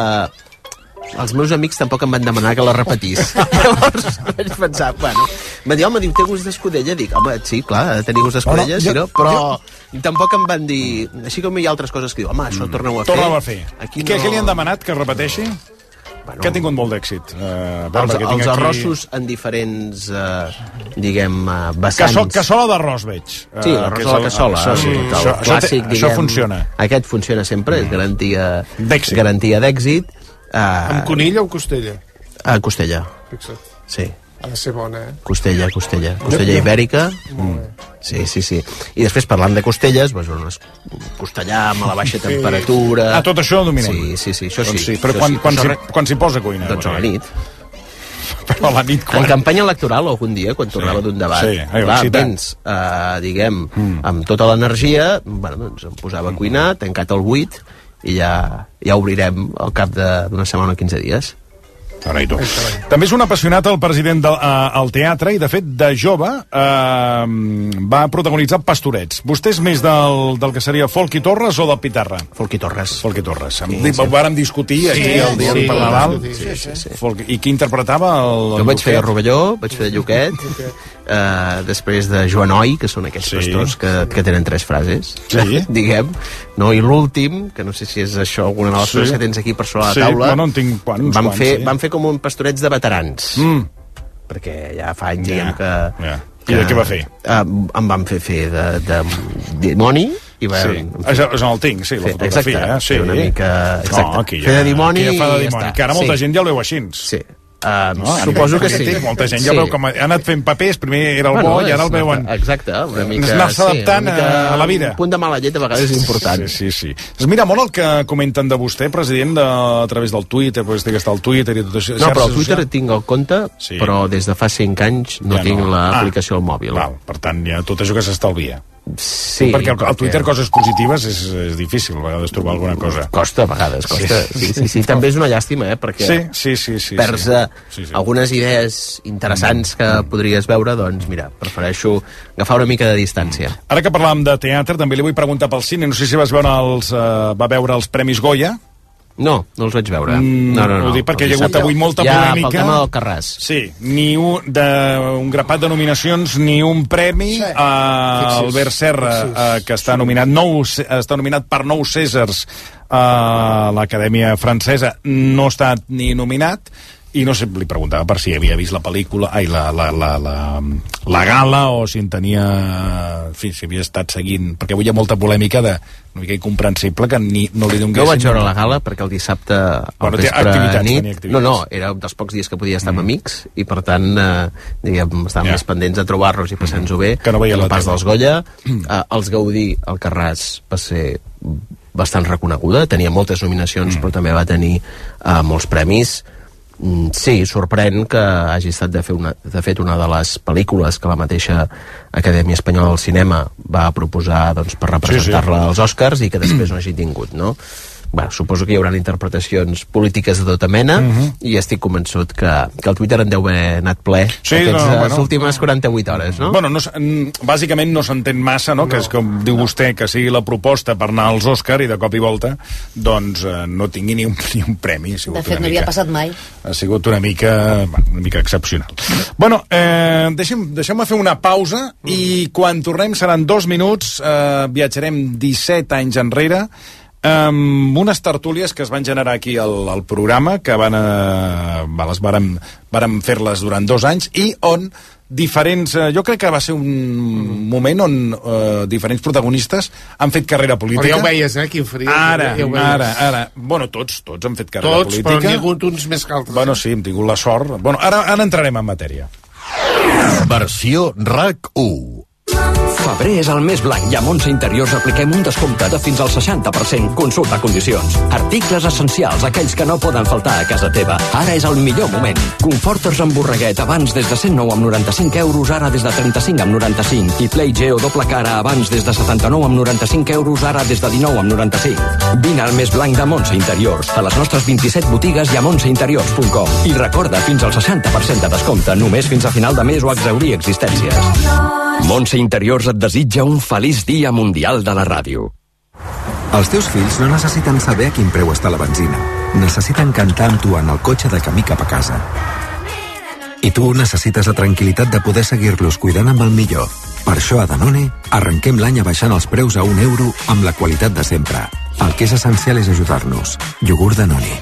[SPEAKER 2] els meus amics tampoc em van demanar que la repetís. Llavors vaig pensar, bueno, em diu, té gust d'escudella? Dic, home, sí, clar, ha de tenir gust d'escudella, si no, però tampoc em van dir, així com hi ha altres coses que diu, home, això torneu a fer.
[SPEAKER 1] Torneu a fer. Què li han demanat, que repeteixi? Bueno, que ha tingut molt d'èxit.
[SPEAKER 2] Els arrossos en diferents, diguem, vessants.
[SPEAKER 1] Cassola d'arròs, veig.
[SPEAKER 2] Sí, l'arròs a la cassola. El clàssic, diguem.
[SPEAKER 1] Això funciona.
[SPEAKER 2] Aquest funciona sempre, és garantia d'èxit.
[SPEAKER 22] Amb conill o amb costella?
[SPEAKER 2] Costella.
[SPEAKER 22] Fixa't.
[SPEAKER 2] Sí.
[SPEAKER 22] Ha de ser bona,
[SPEAKER 2] Costella ibèrica. Sí. I després, parlant de costelles, costellar amb a la baixa temperatura...
[SPEAKER 1] Tot això ho dominem.
[SPEAKER 2] Sí, això sí.
[SPEAKER 1] Però quan s'hi posa a cuinar?
[SPEAKER 2] Doncs a la nit.
[SPEAKER 1] Però a la nit...
[SPEAKER 2] En campanya electoral, algun dia, quan tornava d'un debat, vens, diguem, amb tota l'energia, doncs em posava a cuinar, tancat el 8, i ja obrirem al cap d'una setmana o 15 dies.
[SPEAKER 1] També és un apassionat el president al teatre i, de fet, de jove va protagonitzar Pastorets. Vostè és més del que seria Folky Torres o del Pitarra?
[SPEAKER 2] Folky Torres.
[SPEAKER 1] Ho vàrem discutir aquí el dia per Nadal. I qui interpretava?
[SPEAKER 2] Jo vaig fer de Rovelló, vaig fer de Lluquet, després de Joan Oi, que són aquests pastors que tenen 3 frases, diguem, i l'últim, que no sé si és això alguna de les coses que tens aquí per sobre la taula, van fer com un pastorets de veterans, perquè ja fa anys, diguem que...
[SPEAKER 1] I de què va fer?
[SPEAKER 2] Em van fer de dimoni,
[SPEAKER 1] és el tinc, la fotografia.
[SPEAKER 2] Exacte, una mica... Fer de dimoni i ja està.
[SPEAKER 1] Que ara molta gent ja el veu així.
[SPEAKER 2] Sí. Suposo que sí.
[SPEAKER 1] Molta gent ja veu com ha anat fent papers, primer era el bo i ara el veuen...
[SPEAKER 2] Exacte, una mica...
[SPEAKER 1] Anar-se adaptant a la vida.
[SPEAKER 2] Un punt de mala llet a vegades és important.
[SPEAKER 1] Sí. Es mira molt el que comenten de vostè, president, a través del Twitter, perquè està al Twitter i tot això.
[SPEAKER 2] No, però al Twitter tinc el compte, però des de fa 5 anys no tinc l'aplicació al mòbil.
[SPEAKER 1] Per tant, ja tot això que s'estalvia.
[SPEAKER 2] Sí,
[SPEAKER 1] perquè al Twitter coses positives és difícil a vegades trobar alguna cosa.
[SPEAKER 2] Costa a vegades, costa. Sí, també és una llàstima, perquè perds algunes idees interessants que podries veure, doncs mira, prefereixo agafar una mica de distància.
[SPEAKER 1] Ara que parlàvem de teatre, també li vull preguntar pel cine, no sé si va veure els Premis Goya.
[SPEAKER 2] No els vaig veure. No.
[SPEAKER 1] Ho dic perquè hi ha hagut avui molta polèmica.
[SPEAKER 2] Pel tema del Carràs.
[SPEAKER 1] Sí, ni un grapat de nominacions, ni un premi. Albert Serra, que està nominat per 9 Cèsars a l'Acadèmia Francesa, no ha estat ni nominat. I no sé, li preguntava per si havia vist la pel·lícula, la gala, o si en tenia... En fi, si havia estat seguint... Perquè avui hi ha molta polèmica de una mica incomprensible que no li donguessin...
[SPEAKER 2] No vaig veure la gala perquè el dissabte al vespre nit... No, era un dels pocs dies que podia estar amb amics i, per tant, diguem, estàvem més pendents de trobar-nos i passar-nos-ho bé.
[SPEAKER 1] Que no veia
[SPEAKER 2] el pas dels Goya. Els Gaudí, el Carràs, va ser bastant reconeguda. Tenia moltes nominacions, però també va tenir molts premis. Sí, sorprèn que hagi estat de fet una de les pel·lícules que la mateixa Acadèmia Espanyola del Cinema va proposar per representar-la als Oscars i que després no hagi tingut, no? Suposo que hi haurà interpretacions polítiques de tota mena i estic convençut que el Twitter en deu haver anat ple aquestes últimes 48 hores, no?
[SPEAKER 1] Bueno, bàsicament no s'entén massa, no? Que és com diu vostè, que sigui la proposta per anar als Òscar i de cop i volta doncs no tingui ni un premi.
[SPEAKER 7] De fet, no havia passat mai.
[SPEAKER 1] Ha sigut una mica excepcional. Bueno, deixem-me fer una pausa i quan tornem seran 2 minuts, viatjarem 17 anys enrere amb unes tertúlies que es van generar aquí al programa, que vàrem fer-les durant 2 anys i on diferents... jo crec que va ser un moment on diferents protagonistes han fet carrera política.
[SPEAKER 22] Però ja ho veies, quin fred.
[SPEAKER 1] Ara. Bueno, tots han fet carrera política.
[SPEAKER 22] Tots, però n'hi ha hagut uns més que altres.
[SPEAKER 1] Bueno, sí, hem tingut la sort. Bueno, ara entrarem en matèria.
[SPEAKER 9] Versió RAC1.
[SPEAKER 17] Febrer és el mes blanc i a Montse Interiors apliquem un descompte de fins al 60%. Consulta condicions. Articles essencials, aquells que no poden faltar a casa teva. Ara és el millor moment. Conforters amb borreguet, abans des de 109 amb 95 euros, ara des de 35 amb 95. I Play Geo doble cara, abans des de 79 amb 95 euros, ara des de 19 amb 95. Vine al mes blanc de Montse Interiors, a les nostres 27 botigues i a montseinteriors.com. I recorda, fins al 60% de descompte, només fins a final de mes o exhaurir existències. Montse Interiors et desitja un feliç dia mundial de la ràdio.
[SPEAKER 10] Els teus fills no necessiten saber a quin preu està la benzina. Necessiten cantar amb tu en el cotxe de camí cap a casa. I tu necessites la tranquil·litat de poder seguir-los cuidant amb el millor. Per això a Danone arrenquem l'any abaixant els preus a €1 amb la qualitat de sempre. El que és essencial és ajudar-nos. Iogurt Danone.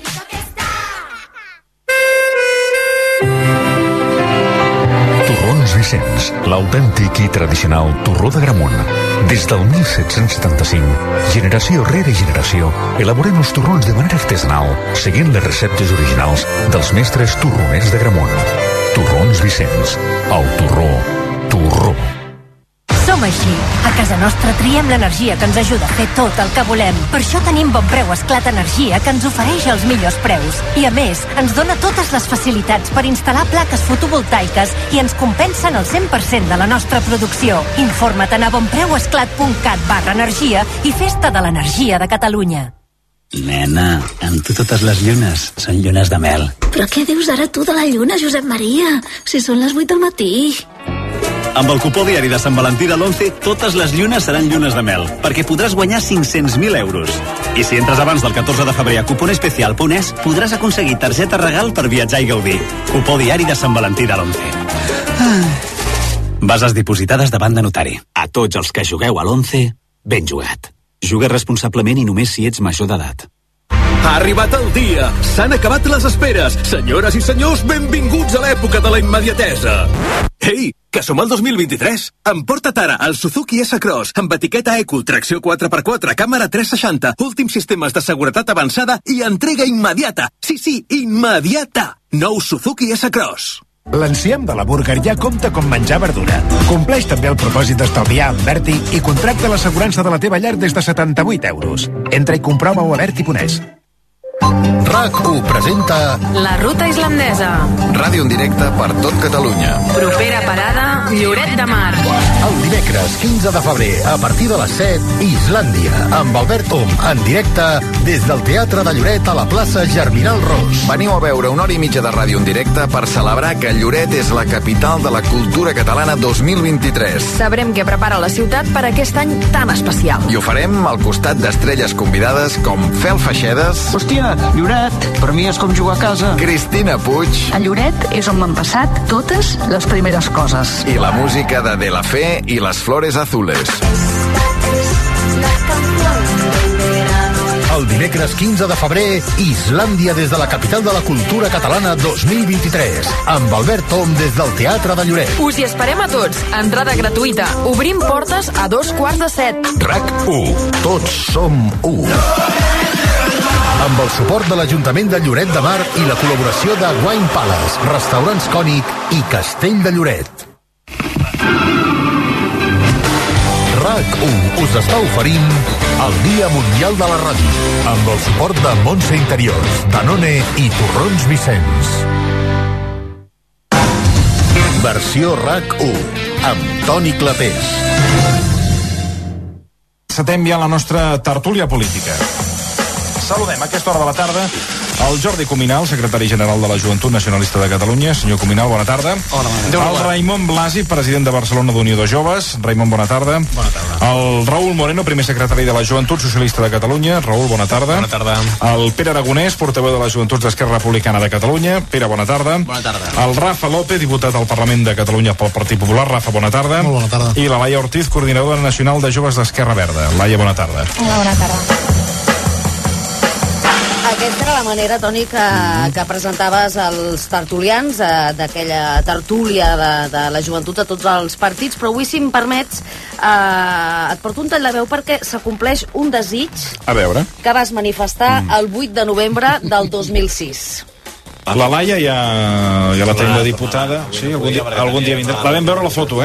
[SPEAKER 9] Torrons Vicenç, l'autèntic i tradicional torró de Gramunt. Des del 1775, generació rere generació, elaborem els torrons de manera artesanal, seguint les receptes originals dels mestres torroners de Gramunt. Torrons Vicenç, el torró.
[SPEAKER 23] Som així. A casa nostra triem l'energia que ens ajuda a fer tot el que volem. Per això tenim Bon Preu Esclat Energia, que ens ofereix els millors preus. I a més, ens dona totes les facilitats per instal·lar plaques fotovoltaiques i ens compensen el 100% de la nostra producció. Informa't a bonpreuesclat.cat/energia i festa de l'energia de Catalunya.
[SPEAKER 24] Nena, amb tu totes les llunes són llunes de mel.
[SPEAKER 25] Però què dius ara tu de la lluna, Josep Maria? Si són les 8 del matí.
[SPEAKER 24] Amb el cupó diari de Sant Valentí de l'11, totes les llunes seran llunes de mel, perquè podràs guanyar 500.000 euros. I si entres abans del 14 de febrer a cuponespecial.es, podràs aconseguir targeta regal per viatjar i gaudir. Cupó diari de Sant Valentí de l'11. Bases dipositades davant de notari. A tots els que jugueu a l'11, ben jugat. Juga responsablement i només si ets major d'edat.
[SPEAKER 26] Ha arribat el dia! S'han acabat les esperes! Senyores i senyors, benvinguts a l'època de la immediatesa! Ei, que som al 2023! Emporta't ara el Suzuki S-Cross amb etiqueta Eco, tracció 4x4, càmera 360, últims sistemes de seguretat avançada i entrega immediata! Sí, immediata! Nou Suzuki S-Cross.
[SPEAKER 27] L'enciem de la Burger ja compta com menjar verdura. Compleix també el propòsit d'estalviar amb Berti i contracta l'assegurança de la teva llar des de 78 euros. Entra i comprova-ho a Berti.es.
[SPEAKER 9] RAC1 presenta
[SPEAKER 28] La Ruta Islandesa.
[SPEAKER 9] Ràdio en directe per tot Catalunya.
[SPEAKER 28] Propera parada, Lloret de Mar.
[SPEAKER 9] El dimecres 15 de febrer, a partir de les 7, Islàndia, amb Albert Om, en directe des del Teatre de Lloret a la plaça Germinal Ros.
[SPEAKER 29] Veniu a veure una hora i mitja de ràdio en directe per celebrar que Lloret és la capital de la cultura catalana 2023.
[SPEAKER 28] Sabrem què prepara la ciutat per aquest any tan especial.
[SPEAKER 29] I ho farem al costat d'estrelles convidades com Fel Feixedes.
[SPEAKER 30] Hòstia, Lloret, per mi és com jugar a casa.
[SPEAKER 29] Cristina Puig.
[SPEAKER 30] A Lloret és on m'han passat totes les primeres coses.
[SPEAKER 29] I la música de la Fe i les Flores Azules.
[SPEAKER 9] El dimecres 15 de febrer, Islàndia des de la capital de la cultura catalana 2023, amb Albert Tom des del Teatre de Lloret.
[SPEAKER 28] Us hi esperem a tots. Entrada gratuïta. Obrim portes a 7:15.
[SPEAKER 9] RAC1. Tots som u. Amb el suport de l'Ajuntament de Lloret de Mar i la col·laboració de Wine Palace, Restaurants Cònic i Castell de Lloret. RAC1 us està oferint el Dia Mundial de la Ràdio, amb el suport de Montse Interiors, Danone i Torrons Vicenç. Versió RAC1 amb Toni Clapés.
[SPEAKER 1] Encetem ja la nostra tertúlia política. Saludem a aquesta hora de la tarda el Jordi Cuminal, secretari general de la Joventut Nacionalista de Catalunya. Senyor Cuminal, bona tarda.
[SPEAKER 31] Hola, bona tarda.
[SPEAKER 1] El Raimon Blasi, president de Barcelona d'Unió de Joves. Raimon, bona tarda.
[SPEAKER 31] Bona tarda.
[SPEAKER 1] El Raül Moreno, primer secretari de la Joventut Socialista de Catalunya. Raül, bona tarda.
[SPEAKER 31] Bona tarda.
[SPEAKER 1] El Pere Aragonès, portaveu de les Joventuts d'Esquerra Republicana de Catalunya. Pere, bona tarda.
[SPEAKER 31] Bona tarda.
[SPEAKER 1] El Rafa López, diputat al Parlament de Catalunya pel Partit Popular. Rafa, bona tarda.
[SPEAKER 31] Molt bona tarda.
[SPEAKER 1] I la Laia Ortiz, coordinadora nacional de Joves d'Esquerra Verda. Laia, bona tarda.
[SPEAKER 32] Hola, bona tarda.
[SPEAKER 7] Aquesta era la manera, Toni, que presentaves els tertulians d'aquella tertúlia de la joventut a tots els partits, però avui, si em permets, et porto un tall de veu perquè s'acompleix un desig
[SPEAKER 1] a veure
[SPEAKER 7] que vas manifestar el 8 de novembre del 2006.
[SPEAKER 1] La Laia ja la tenim de diputada. Sí, algun dia vindrà. La vam veure la foto,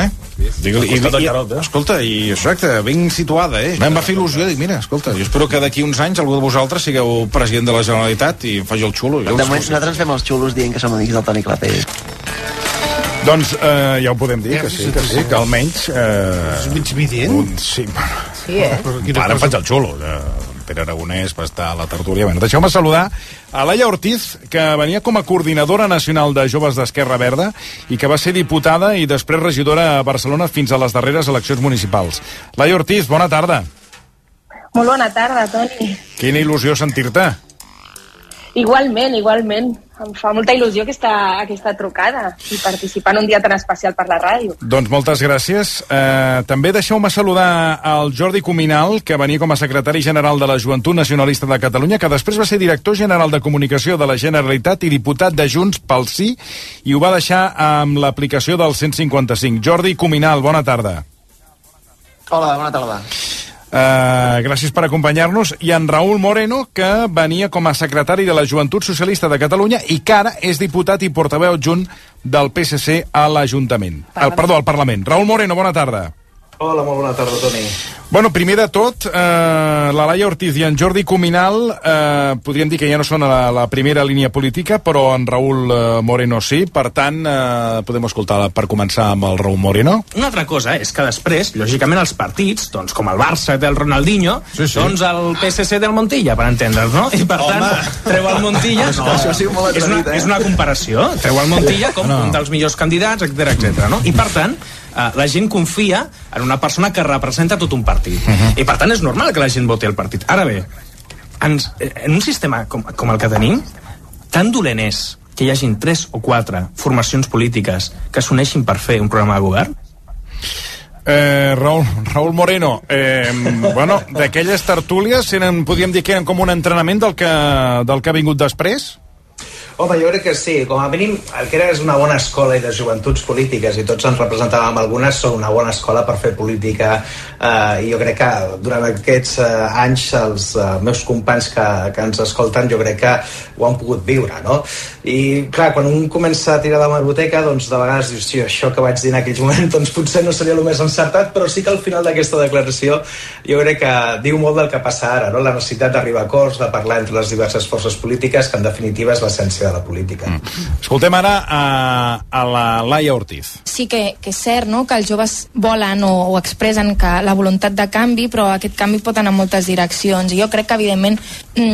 [SPEAKER 1] escolta, i exacte, ben situada, Em va fer il·lusió, dic, mira, escolta, jo espero que d'aquí uns anys algú de vosaltres sigueu president de la Generalitat i faci el xulo.
[SPEAKER 3] De moment nosaltres fem els xulos dient que som amics del Toni Clapés.
[SPEAKER 1] Doncs ja ho podem dir, que sí, que almenys...
[SPEAKER 22] És mig vident?
[SPEAKER 1] Sí,
[SPEAKER 22] Ara
[SPEAKER 1] em faig el xulo, Pere Aragonès va estar a la tertúlia. Bueno, deixeu-me saludar a Laia Ortiz, que venia com a coordinadora nacional de joves d'Esquerra Verda i que va ser diputada i després regidora a Barcelona fins a les darreres eleccions municipals. Laia Ortiz, bona tarda.
[SPEAKER 6] Molt bona tarda, Toni.
[SPEAKER 1] Quina il·lusió sentir-te.
[SPEAKER 6] Igualment. Em fa molta il·lusió aquesta trucada i participar en un dia tan especial per la ràdio.
[SPEAKER 1] Doncs moltes gràcies. També deixeu-me saludar al Jordi Cuminal, que venia com a secretari general de la Joventut Nacionalista de Catalunya, que després va ser director general de comunicació de la Generalitat i diputat de Junts pel Sí, i ho va deixar amb l'aplicació del 155. Jordi Cuminal, bona tarda.
[SPEAKER 3] Hola, bona tarda.
[SPEAKER 1] Gràcies per acompanyar-nos. I en Raúl Moreno, que venia com a secretari de la Joventut Socialista de Catalunya i que ara és diputat i portaveu adjunt del PSC a l'Ajuntament. Al Parlament. Raúl Moreno, bona tarda.
[SPEAKER 11] Hola, molt bona tarda, Toni.
[SPEAKER 1] Bueno, primer de tot, la Laia Ortiz i en Jordi Cuminal podríem dir que ja no són a la primera línia política, però en Raúl Moreno sí. Per tant, podem escoltar per començar amb el Raúl Moreno.
[SPEAKER 11] Una altra cosa és que després, lògicament, els partits, doncs, com el Barça del Ronaldinho, doncs el PSC del Montilla, per entendre'ns, no? I per tant, treu el Montilla... És una comparació. Treu el Montilla com un dels millors candidats, etc. no? I per tant, la gent confia en una persona que representa tot un partit. I per tant és normal que la gent voti el partit. Ara bé, en un sistema com el que tenim, tan dolent és que hi hagin 3 o 4 formacions polítiques que s'uneixin per fer un programa de govern?
[SPEAKER 1] Raúl Moreno, bueno, d'aquelles tertúlies podríem dir que eren com un entrenament del que ha vingut després?
[SPEAKER 11] Home, jo crec que sí. Com a mínim, el que era és una bona escola i de joventuts polítiques, i tots ens representàvem algunes, són una bona escola per fer política, i jo crec que durant aquests anys els meus companys que ens escolten, jo crec que ho han pogut viure, no? I clar, quan un comença a tirar de l'hemeroteca, doncs de vegades dius, sí, això que vaig dir en aquell moment doncs potser no seria el més encertat, però sí que al final d'aquesta declaració jo crec que diu molt del que passa ara, no? La necessitat d'arribar a acords, de parlar entre les diverses forces polítiques, que en definitiva és l'essència de la política.
[SPEAKER 1] Escoltem ara a la Laia Ortiz.
[SPEAKER 12] Sí que és cert, no?, que els joves volen o expressen que la voluntat de canvi, però aquest canvi pot anar en moltes direccions, i jo crec que evidentment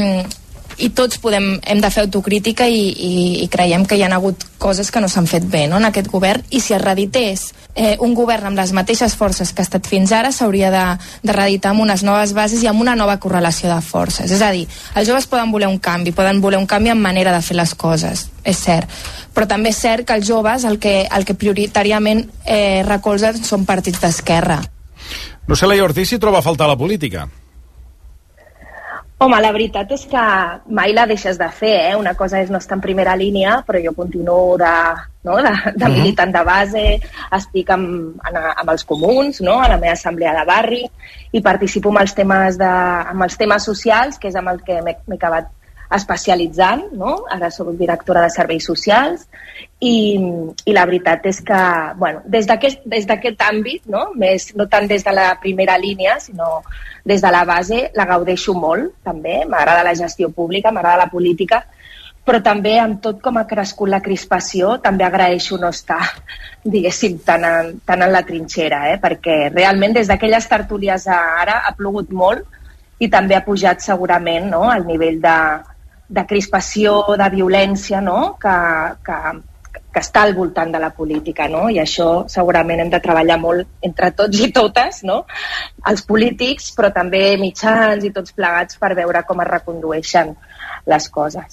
[SPEAKER 12] i tots hem de fer autocrítica i creiem que hi ha hagut coses que no s'han fet bé, no?, en aquest govern, i si es reedités un govern amb les mateixes forces que ha estat fins ara, s'hauria de reeditar amb unes noves bases i amb una nova correlació de forces. És a dir, els joves poden voler un canvi en manera de fer les coses, és cert, però també és cert que els joves el que prioritàriament recolzen són partits d'esquerra.
[SPEAKER 1] No sé, Laia Ortiz, si troba a faltar la política.
[SPEAKER 6] Home, la veritat és que mai la deixes de fer, Una cosa és no estar en primera línia, però jo continuo de militant de base, estic amb els comuns, no?, a la meva assemblea de barri, i participo amb els temes socials, que és amb el que m'he acabat especialitzant, no? Ara soc directora de serveis socials, i la veritat és que, bueno, des d'aquest àmbit, no tant des de la primera línia, sinó des de la base, la gaudeixo molt, també. M'agrada la gestió pública, m'agrada la política, però també amb tot com ha crescut la crispació, també agraeixo no estar, diguéssim, tan en la trinxera, perquè realment des d'aquelles tertúlies a ara ha plogut molt i també ha pujat segurament, no?, el nivell de crispació, de violència, no?, que està al voltant de la política, no? I això segurament hem de treballar molt entre tots i totes, no?, els polítics, però també mitjans i tots plegats, per veure com es recondueixen les coses.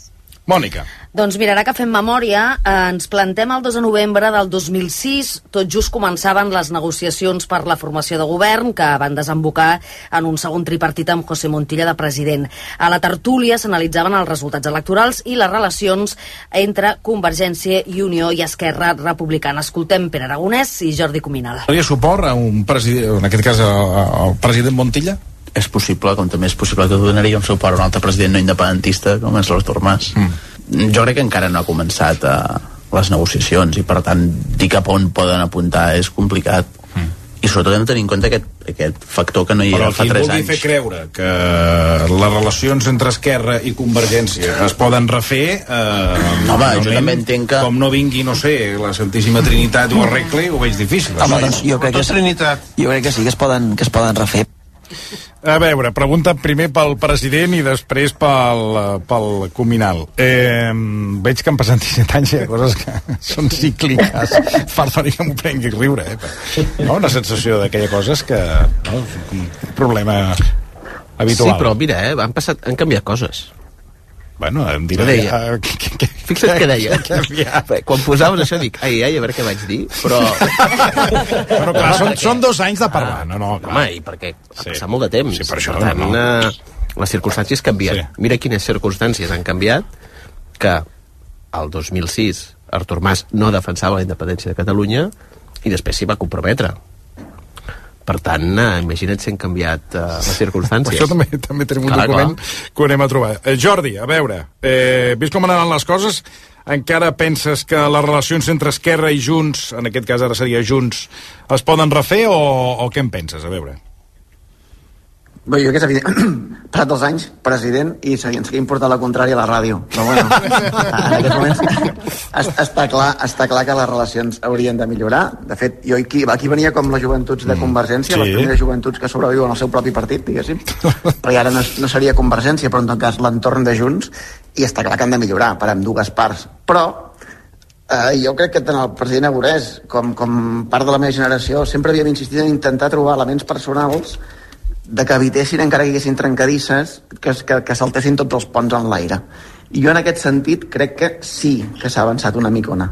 [SPEAKER 1] Mònica.
[SPEAKER 7] Doncs mira, ara que fem memòria, ens plantem el 2 de novembre del 2006, tot just començaven les negociacions per la formació de govern, que van desembocar en un segon tripartit amb José Montilla de president. A la tertúlia s'analitzaven els resultats electorals i les relacions entre Convergència i Unió i Esquerra Republicana. Escoltem Pere Aragonès i Jordi Cuminal.
[SPEAKER 1] Donaria suport a un president, en aquest cas al president Montilla?
[SPEAKER 4] És possible, com també és possible que donaria un suport a un altre president no independentista com és l'Artur Mas. Jo crec que encara no ha començat les negociacions i per tant dir cap on poden apuntar és complicat i sobretot hem de tenir en compte aquest factor que no hi era fa 3 anys.
[SPEAKER 1] Però qui vulgui fer creure que les relacions entre Esquerra i Convergència es poden refer,
[SPEAKER 4] jo també entenc que...
[SPEAKER 1] com no vingui, no sé, la Santíssima Trinitat ho arregle, ho veig difícil.
[SPEAKER 3] Home, doncs jo crec que sí que es poden refer.
[SPEAKER 1] A veure, pregunta primer pel president i després pel Cuminal. Veig que han passat 17 anys i hi ha coses que són cícliques. Perdoni que m'ho prengui a riure, no? Una sensació d'aquella cosa és que no, és un problema habitual.
[SPEAKER 2] Sí, però mira, han canviat coses.
[SPEAKER 1] Bueno, em dirà...
[SPEAKER 2] Fixa't què deia. Quan posaves això dic, ai, a veure què vaig dir, però...
[SPEAKER 1] Però clar, són 2 anys de parlar.
[SPEAKER 2] Home, i perquè ha passat molt de temps.
[SPEAKER 1] Sí, per això,
[SPEAKER 2] per tant, les circumstàncies canvien. Sí. Mira quines circumstàncies han canviat, que el 2006 Artur Mas no defensava la independència de Catalunya i després s'hi va comprometre. Per tant, imagina't si han canviat les circumstàncies.
[SPEAKER 1] Per això també tenim un document que ho anem a trobar. Jordi, a veure, vist com anaran les coses, encara penses que les relacions entre Esquerra i Junts, en aquest cas ara seria Junts, es poden refer o què en penses? A veure.
[SPEAKER 3] Bé, jo crec que és evident. Passat els anys, president, i ens seguim portant la contrària a la ràdio. Però bueno, en aquests moments està clar que les relacions haurien de millorar. De fet, jo aquí venia com les joventuts de Convergència, les primeres joventuts que sobreviuen al seu propi partit, diguéssim. Però ara no seria Convergència, però en tot cas l'entorn de Junts, i està clar que han de millorar per ambdues parts. Però jo crec que tant el president Aragonès com part de la meva generació sempre havíem insistit en intentar trobar elements personals de que evitessin, encara que hi haguessin trencadisses, que saltessin tots els ponts en l'aire. I jo en aquest sentit crec que sí que s'ha avançat una micona.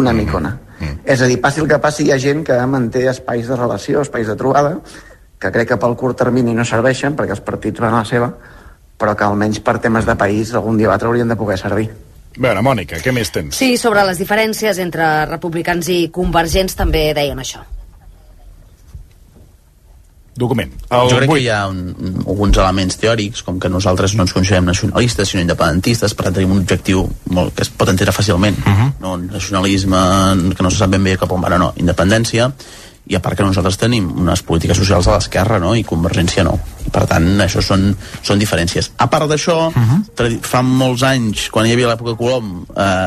[SPEAKER 3] És a dir, passi el que passi, hi ha gent que manté espais de relació, espais de trobada, que crec que pel curt termini no serveixen, perquè els partits van a la seva, però que almenys per temes de país algun dia haurien de poder servir.
[SPEAKER 1] A veure, Mònica, què més tens?
[SPEAKER 7] Sí, sobre les diferències entre republicans i convergents també deien això.
[SPEAKER 1] Document.
[SPEAKER 4] Jo crec que hi ha alguns elements teòrics, com que nosaltres no ens considerem nacionalistes, sinó independentistes, per tant tenim un objectiu que es pot entendre fàcilment, no nacionalisme que no se sap ben bé cap on va, no, independència, i a part que nosaltres tenim unes polítiques socials a l'esquerra, no? I Convergència no. I per tant, això són diferències. A part d'això, fa molts anys, quan hi havia l'època Colom,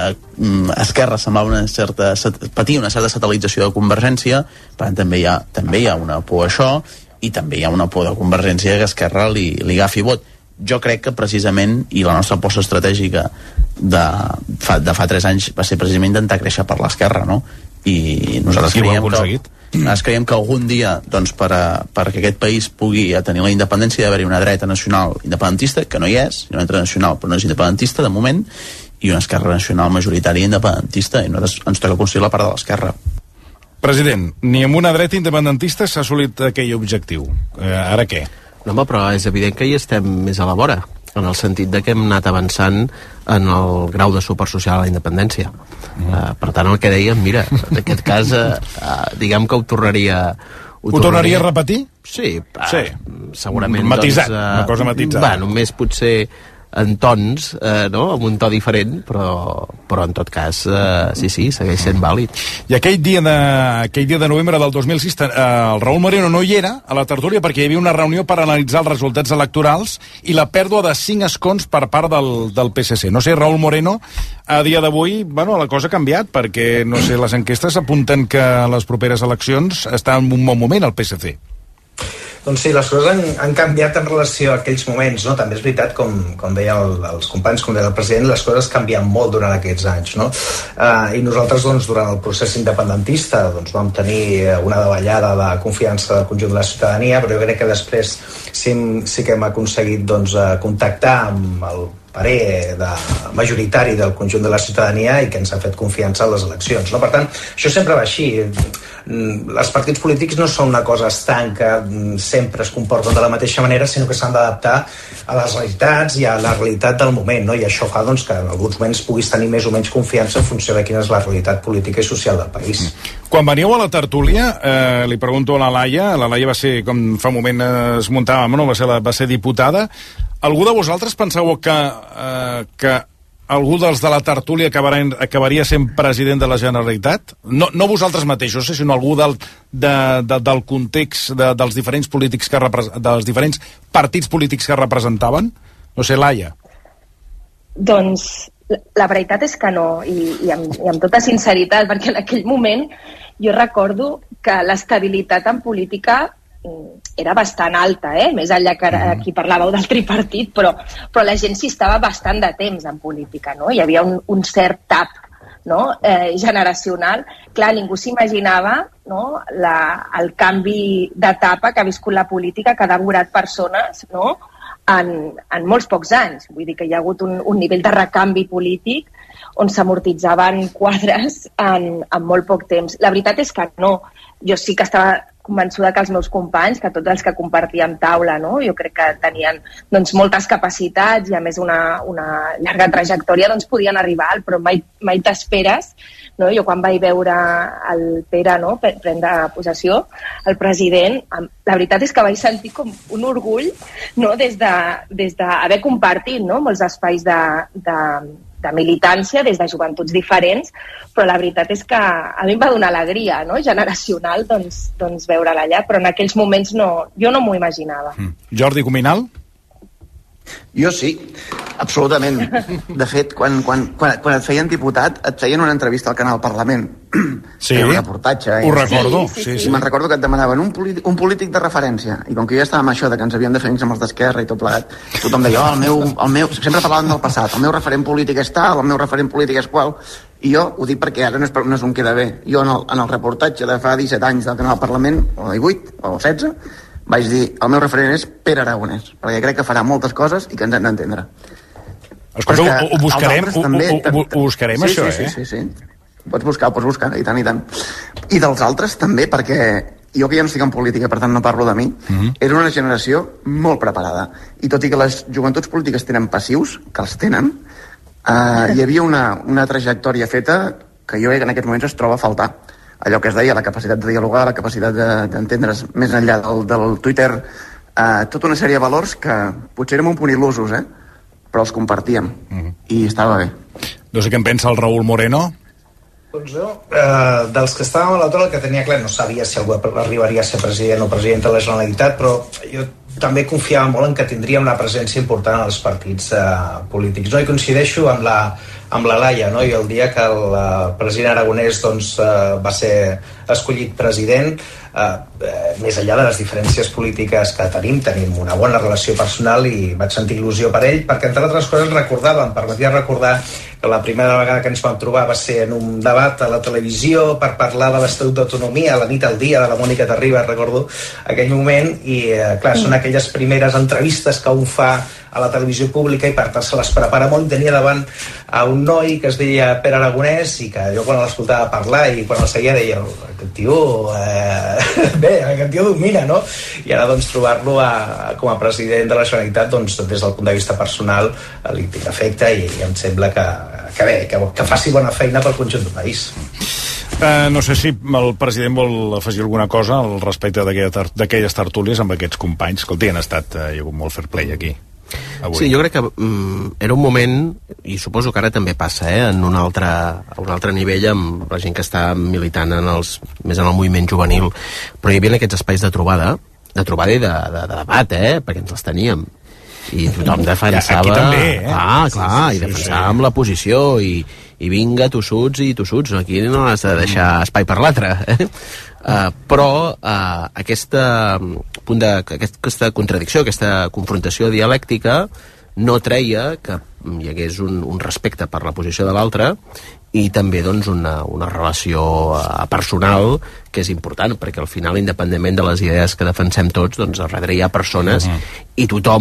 [SPEAKER 4] Esquerra semblava patir una certa satelització de Convergència, per tant també hi ha una por a això, i també hi ha una por de Convergència que Esquerra li agafi vot. Jo crec que precisament, i la nostra aposta estratègica de fa 3 anys va ser precisament intentar créixer per l'esquerra, no? I nosaltres creiem que algun dia, doncs, perquè aquest país pugui tenir la independència, d'haver-hi una dreta nacional independentista, que no hi és, hi ha una dreta nacional però no és independentista de moment, i una esquerra nacional majoritària independentista, i nosaltres ens toca construir la part de l'esquerra.
[SPEAKER 1] President, ni amb una dreta independentista s'ha assolit aquell objectiu. Ara què?
[SPEAKER 2] No, home, però és evident que hi estem més a la vora, en el sentit de que hem anat avançant en el grau de suport social a la independència. Per tant, el que dèiem, mira, en aquest cas, diguem que ho tornaria
[SPEAKER 1] a repetir?
[SPEAKER 2] Sí, segurament.
[SPEAKER 1] Matisat, una cosa matitzada.
[SPEAKER 2] Només potser en tons, no? Amb un to diferent, però en tot cas sí, segueix sent vàlid.
[SPEAKER 1] I aquell dia de novembre del 2006 el Raúl Moreno no hi era a la tertúlia perquè hi havia una reunió per analitzar els resultats electorals i la pèrdua de 5 escons per part del PSC. No sé, Raúl Moreno, a dia d'avui, la cosa ha canviat perquè, no sé, les enquestes apunten que les properes eleccions està en un bon moment el PSC.
[SPEAKER 11] Doncs sí, les coses han canviat en relació a aquells moments, no? També és veritat, com deia els companys, com deia el president, les coses canvien molt durant aquests anys, no? I nosaltres, doncs, durant el procés independentista, doncs, vam tenir una davallada de confiança del conjunt de la ciutadania, però jo crec que després sí que hem aconseguit, doncs, contactar amb el parer majoritari del conjunt de la ciutadania i que ens ha fet confiança en les eleccions, no? Per tant, això sempre va així. Els partits polítics no són una cosa estanca, sempre es comporten de la mateixa manera, sinó que s'han d'adaptar a les realitats i a la realitat del moment, no? I això fa doncs, que en alguns moments puguis tenir més o menys confiança en funció de quina és la realitat política i social del país.
[SPEAKER 1] Quan veníeu a la tertúlia, li pregunto a la Laia va ser, com fa un moment es muntàvem, no? va ser diputada. Algú de vosaltres penseu que algú dels de la tertúlia acabaria sent president de la Generalitat? No vosaltres mateixos, sinó algú del context dels diferents polítics dels diferents partits polítics que representaven? No sé, Laia.
[SPEAKER 6] Doncs la veritat és que no, i amb tota sinceritat, perquè en aquell moment jo recordo que l'estabilitat en política era bastant alta, més enllà que aquí parlàveu del tripartit, però la gent s'hi estava bastant de temps en política, no? Hi havia un cert tap, no? Generacional. Clar, ningú s'imaginava, no? El canvi d'etapa que ha viscut la política, que ha devorat persones, no? En molts pocs anys. Vull dir que hi ha hagut un nivell de recanvi polític on s'amortitzaven quadres en molt poc temps. La veritat és que no. Jo sí que estava convençuda que els meus companys, que tots els que compartíem taula, no? Jo crec que tenien doncs, moltes capacitats i a més una llarga trajectòria, doncs podien arribar, però mai t'esperes. No? Jo quan vaig veure el Pere, no? Prendre possessió, el president, la veritat és que vaig sentir com un orgull, no? des d'haver compartit, no? Molts espais de militància des de joventuts diferents, però la veritat és que a mi em va donar alegria, no? Generacional, doncs veure-la allà, però en aquells moments jo no m'ho imaginava.
[SPEAKER 1] Jordi Cuminal?
[SPEAKER 3] Jo sí, absolutament. De fet, quan et feien diputat, et feien una entrevista al canal Parlament.
[SPEAKER 1] Sí,
[SPEAKER 3] un reportatge.
[SPEAKER 1] Ho recordo. Sí.
[SPEAKER 3] I me'n recordo que et demanaven un polític de referència. I com que jo ja estava amb això, de que ens havíem de fer amb els d'Esquerra i tot plegat, tothom deia, el meu... Sempre parlaven del passat. El meu referent polític és tal, el meu referent polític és qual... I jo ho dic perquè ara no és un queda bé. Jo en el reportatge de fa 17 anys del canal Parlament, o 18, o 16, vaig dir, el meu referent és Pere Aragonès, perquè crec que farà moltes coses i que ens hem d'entendre.
[SPEAKER 1] Escolta, ho buscarem, això,
[SPEAKER 3] Sí. Pots buscar, i tant. I dels altres també, perquè jo que ja no estic en política, per tant no parlo de mi, era una generació molt preparada. I tot i que les joventuts polítiques tenen passius, que els tenen, hi havia una trajectòria feta que jo crec que en aquests moments es troba a faltar. Allò que es deia, la capacitat de dialogar, la capacitat d'entendre's més enllà del Twitter, tota una sèrie de valors que potser érem un punt il·lusos, però els compartíem, i estava bé.
[SPEAKER 1] No sé què en pensa el Raúl Moreno.
[SPEAKER 11] Doncs jo, dels que estàvem a la taula, el que tenia clar, no sabia si algú arribaria a ser president o presidenta de la Generalitat, però jo també confiava molt en que tindríem una presència important als partits polítics. No? I coincideixo amb la Laia, no? I el dia que el president Aragonès doncs, va ser escollit president, més enllà de les diferències polítiques que tenim una bona relació personal i vaig sentir il·lusió per ell, perquè entre altres coses em permetia recordar que la primera vegada que ens vam trobar va ser en un debat a la televisió per parlar de l'Estatut d'Autonomia, a la nit al dia de la Mònica Terribas, recordo aquell moment, i clar, són aquelles primeres entrevistes que un fa a la televisió pública i per tant se les prepara molt. Tenia davant a un noi que es deia Pere Aragonès i que jo quan l'escoltava parlar i quan el seguia deia, aquest tio aquest tio domina, no? I ara doncs trobar-lo com a president de la Generalitat, doncs des del punt de vista personal li tinc afecte i em sembla que faci bona feina pel conjunt del país.
[SPEAKER 1] No sé si el president vol afegir alguna cosa al respecte d'aquelles tertúlies amb aquests companys. Escolta, hi ha hagut molt fair play aquí avui.
[SPEAKER 2] Sí, jo crec que era un moment, i suposo que ara també passa, en un altre nivell amb la gent que està militant més en el moviment juvenil, però hi havia aquests espais de trobada i de debat, perquè ens els teníem i tothom defensava
[SPEAKER 1] aquí també,
[SPEAKER 2] i defensàvem la posició i vinga, tossuts, aquí no has de deixar espai per l'altre, però aquesta contradicció, aquesta confrontació dialèctica no treia que hi hagués un respecte per la posició de l'altre i també doncs, una relació personal que és important, perquè al final, independentment de les idees que defensem tots, doncs a darrere hi ha persones i tothom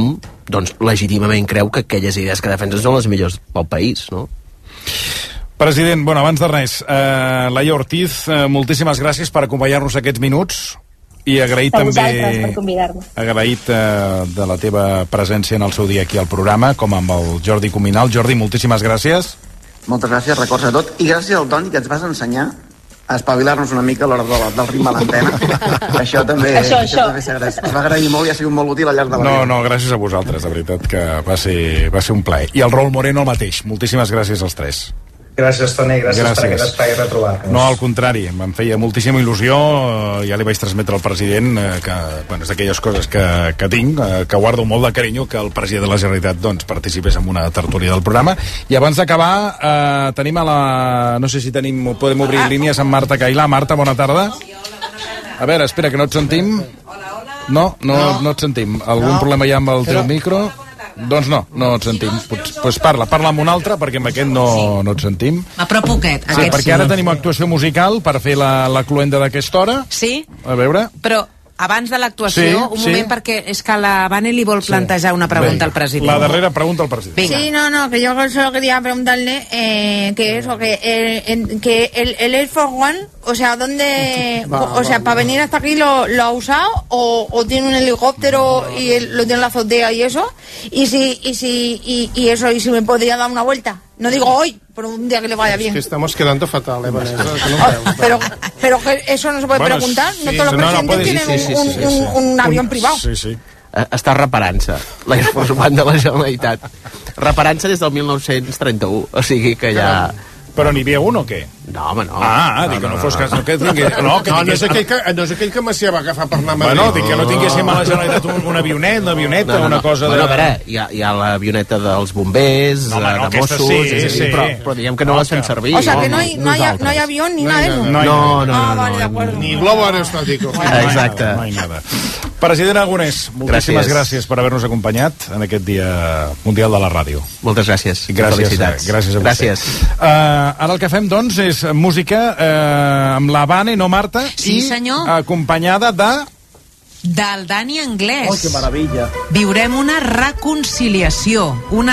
[SPEAKER 2] doncs legítimament creu que aquelles idees que defensen són les millors pel país, no?
[SPEAKER 1] President, bueno, abans de res, Laia Ortiz, moltíssimes gràcies per acompanyar-nos aquests minuts i agraït també agraït de la teva presència en el seu dia aquí al programa, com amb el Jordi Cuminal. Jordi, moltíssimes gràcies.
[SPEAKER 3] Moltes gràcies, records a tot, i gràcies al Toni, que ens vas ensenyar a espavilar-nos una mica a l'hora del ritme a l'antena. Això també s'agraeix. Us va agrair molt i ha sigut molt útil al llarg de la vida.
[SPEAKER 1] No, gràcies a vosaltres, de veritat, que va ser un plaer. I el Raül Moreno el mateix. Moltíssimes gràcies als tres.
[SPEAKER 11] Gràcies, Toni, gràcies per aquest espai retrobar-nos.
[SPEAKER 1] No, al contrari, em feia moltíssima il·lusió, ja li vaig transmetre al president que, bueno, és d'aquelles coses que tinc, que guardo molt de carinyo, que el president de la Generalitat doncs, participés en una tertúlia del programa. I abans d'acabar, tenim a la... no sé si podem obrir línies amb Marta Cailà. Marta, bona tarda. A veure, espera, que no et sentim. No et sentim. Algun problema hi ha amb el teu micro? Doncs no et sentim. Pues parla amb un altre, perquè amb aquest no et sentim.
[SPEAKER 5] Però poquet.
[SPEAKER 1] Sí, perquè ara tenim actuació musical per fer la cluenda d'aquesta hora.
[SPEAKER 5] Sí.
[SPEAKER 1] A veure.
[SPEAKER 5] Però abans de l'actuació, un moment, perquè és que la Vane li vol plantejar una pregunta al president.
[SPEAKER 1] La darrera pregunta al president.
[SPEAKER 5] Venga.
[SPEAKER 8] Sí, no, que yo solo quería preguntarle que eso, que el Air Force One, o sea, ¿dónde, o sea, para venir hasta aquí lo ha usado o tiene un helicóptero y lo tiene en la azotea y eso? Y si me podría dar una vuelta. No digo hoy, pero un día que le vaya bien.
[SPEAKER 22] Es que estamos quedando fatal, Vanessa.
[SPEAKER 8] Pero que eso no se puede preguntar. No todos los presidentes tienen un avión privado.
[SPEAKER 1] Sí.
[SPEAKER 2] Està reparant-se l'Air Force One de la Generalitat. Reparant-se des del 1931, o sigui que ja...
[SPEAKER 1] Però n'hi havia un o què?
[SPEAKER 2] No, home, no.
[SPEAKER 1] Dic que no fos cas... No
[SPEAKER 22] és aquell que Macià va agafar per anar a Madrid.
[SPEAKER 1] Bueno, dic que no tinguéssim a la Generalitat una avioneta, una cosa de...
[SPEAKER 2] Bueno, a veure, hi ha l'avioneta dels bombers, de Mossos...
[SPEAKER 1] Sí.
[SPEAKER 2] Però diguem que no les fem servir.
[SPEAKER 8] O sea, que no hay avión ni nada, ¿eh?
[SPEAKER 2] No.
[SPEAKER 8] Vale, de acuerdo.
[SPEAKER 22] Ni globo aerostático.
[SPEAKER 2] Exacte.
[SPEAKER 1] No hay nada. President Aragonès, moltíssimes gràcies per haver-nos acompanyat en aquest Dia Mundial de la Ràdio.
[SPEAKER 2] Moltes gràcies.
[SPEAKER 1] Felicitats. Gràcies a vostè. Ara el que fem, doncs, és música amb la Vane, no Marta?
[SPEAKER 5] Sí, senyor.
[SPEAKER 1] Acompanyada
[SPEAKER 5] del Dani Anglès.
[SPEAKER 3] Oh, que meravella.
[SPEAKER 5] Viurem una reconciliació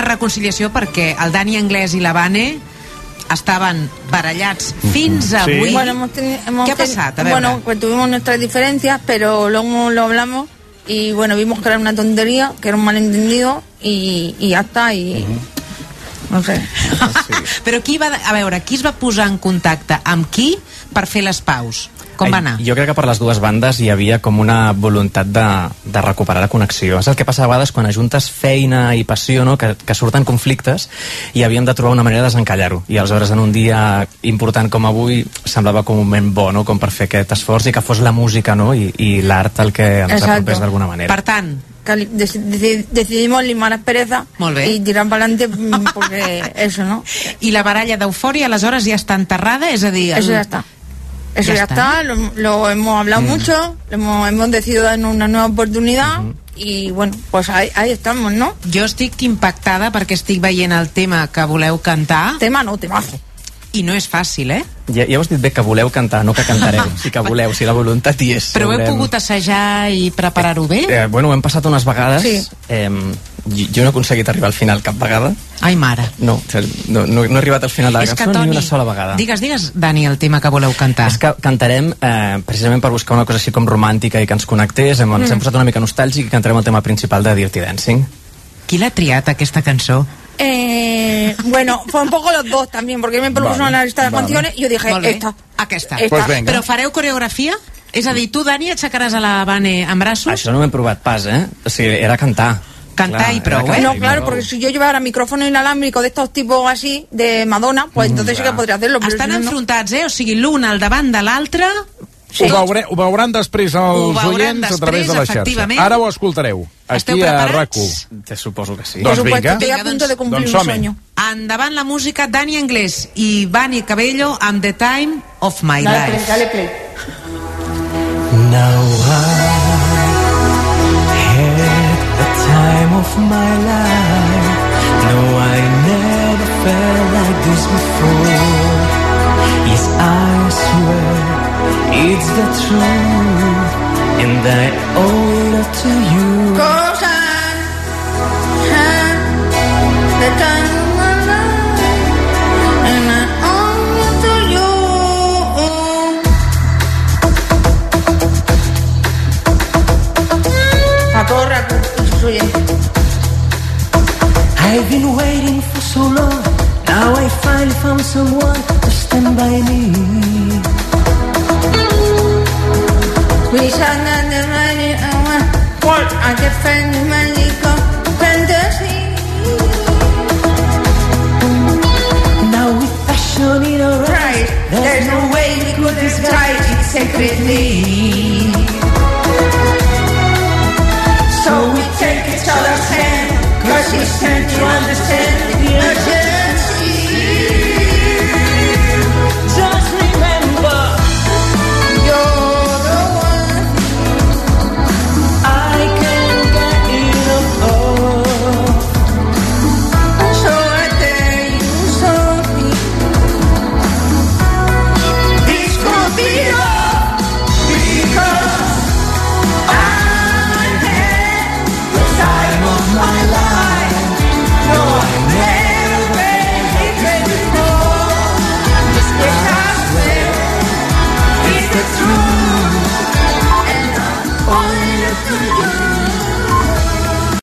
[SPEAKER 5] perquè el Dani Anglès i la Vane estaven barallats fins avui.
[SPEAKER 8] Bueno,
[SPEAKER 5] ¿Qué ha pasado?
[SPEAKER 8] Bueno, pues tuvimos nuestras diferencias, pero luego lo hablamos y bueno, vimos que era una tontería, que era un malentendido y ya está, y no sé.
[SPEAKER 5] Però qui es va posar en contacte amb qui per fer les paus? Com va anar?
[SPEAKER 13] Jo crec que per les dues bandes hi havia com una voluntat de recuperar la connexió. És el que passa a vegades quan ajuntes feina i passió, no? que surten conflictes i havíem de trobar una manera de desencallar-ho. I aleshores en un dia important com avui semblava com un moment bo, no? Com per fer aquest esforç i que fos la música, no? I l'art el que ens apropés d'alguna manera.
[SPEAKER 5] Per tant,
[SPEAKER 8] decidimos limar aspereza y tirar para adelante porque eso, ¿no?
[SPEAKER 5] I la baralla d'Eufòria aleshores ja està enterrada, és a dir...
[SPEAKER 8] Eso ya está. Eso ya está, lo hemos hablado mucho, hemos decidido darnos una nueva oportunidad y bueno, pues ahí estamos, ¿no?
[SPEAKER 5] Jo estic impactada perquè estic veient el tema que voleu cantar.
[SPEAKER 8] Temazo.
[SPEAKER 5] I no és fàcil, eh?
[SPEAKER 13] Ja ho has dit bé, que voleu cantar, no que cantareu. Sí que voleu, si la voluntat hi és.
[SPEAKER 5] Però heu pogut assajar i preparar-ho bé?
[SPEAKER 13] Bueno, ho hem passat unes vegades.
[SPEAKER 8] Sí.
[SPEAKER 13] Jo no he aconseguit arribar al final cap vegada.
[SPEAKER 5] Ai, mare.
[SPEAKER 13] No he arribat al final de la cançó ni una sola vegada.
[SPEAKER 5] Digues, Dani, el tema que voleu cantar.
[SPEAKER 13] És que cantarem, precisament per buscar una cosa així com romàntica i que ens connectés, ens hem posat una mica nostàlgic i cantarem el tema principal de Dirty Dancing.
[SPEAKER 5] Qui l'ha triat, aquesta cançó?
[SPEAKER 8] Bueno, fue un poco los dos también, porque me propuso una lista de canciones y yo dije,
[SPEAKER 5] aquesta.
[SPEAKER 8] Pues
[SPEAKER 5] venga. Però fareu coreografia? És a dir, tu, Dani, aixecaràs a la Vane en braços?
[SPEAKER 13] Això no ho hem provat pas, O sigui, era cantar.
[SPEAKER 5] Cantar y prou, ¿eh?
[SPEAKER 8] No, claro, porque si yo llevara micrófono inalámbrico de estos tipos así, de Madonna, pues entonces sí que podría hacerlo.
[SPEAKER 5] Estan enfrontats, O sigui, l'un al davant de l'altre...
[SPEAKER 1] Sí. Ho veuran després els oients a través de la xarxa. Ara ho escoltareu. Aquí a RAC1.
[SPEAKER 13] Suposo que sí.
[SPEAKER 1] Doncs vinga.
[SPEAKER 8] Estoy a punto de cumplir un sueño.
[SPEAKER 5] Endavant la música, Dani Anglès i Vane Cabello amb The Time of My Life.
[SPEAKER 8] Dale play.
[SPEAKER 14] Now I had the time of my life. No, I never felt like this before. Yes, I swear it's the truth, and I owe it up to you.
[SPEAKER 8] construyen.
[SPEAKER 14] I've been waiting for so long. Now I finally found someone to stand by me.
[SPEAKER 8] We shall not the money what I defend the money fantasy.
[SPEAKER 14] Now with passion in our eyes,
[SPEAKER 8] there's no way we could disguise it secretly. So we take each other's hand, cause it's time to understand the urgency.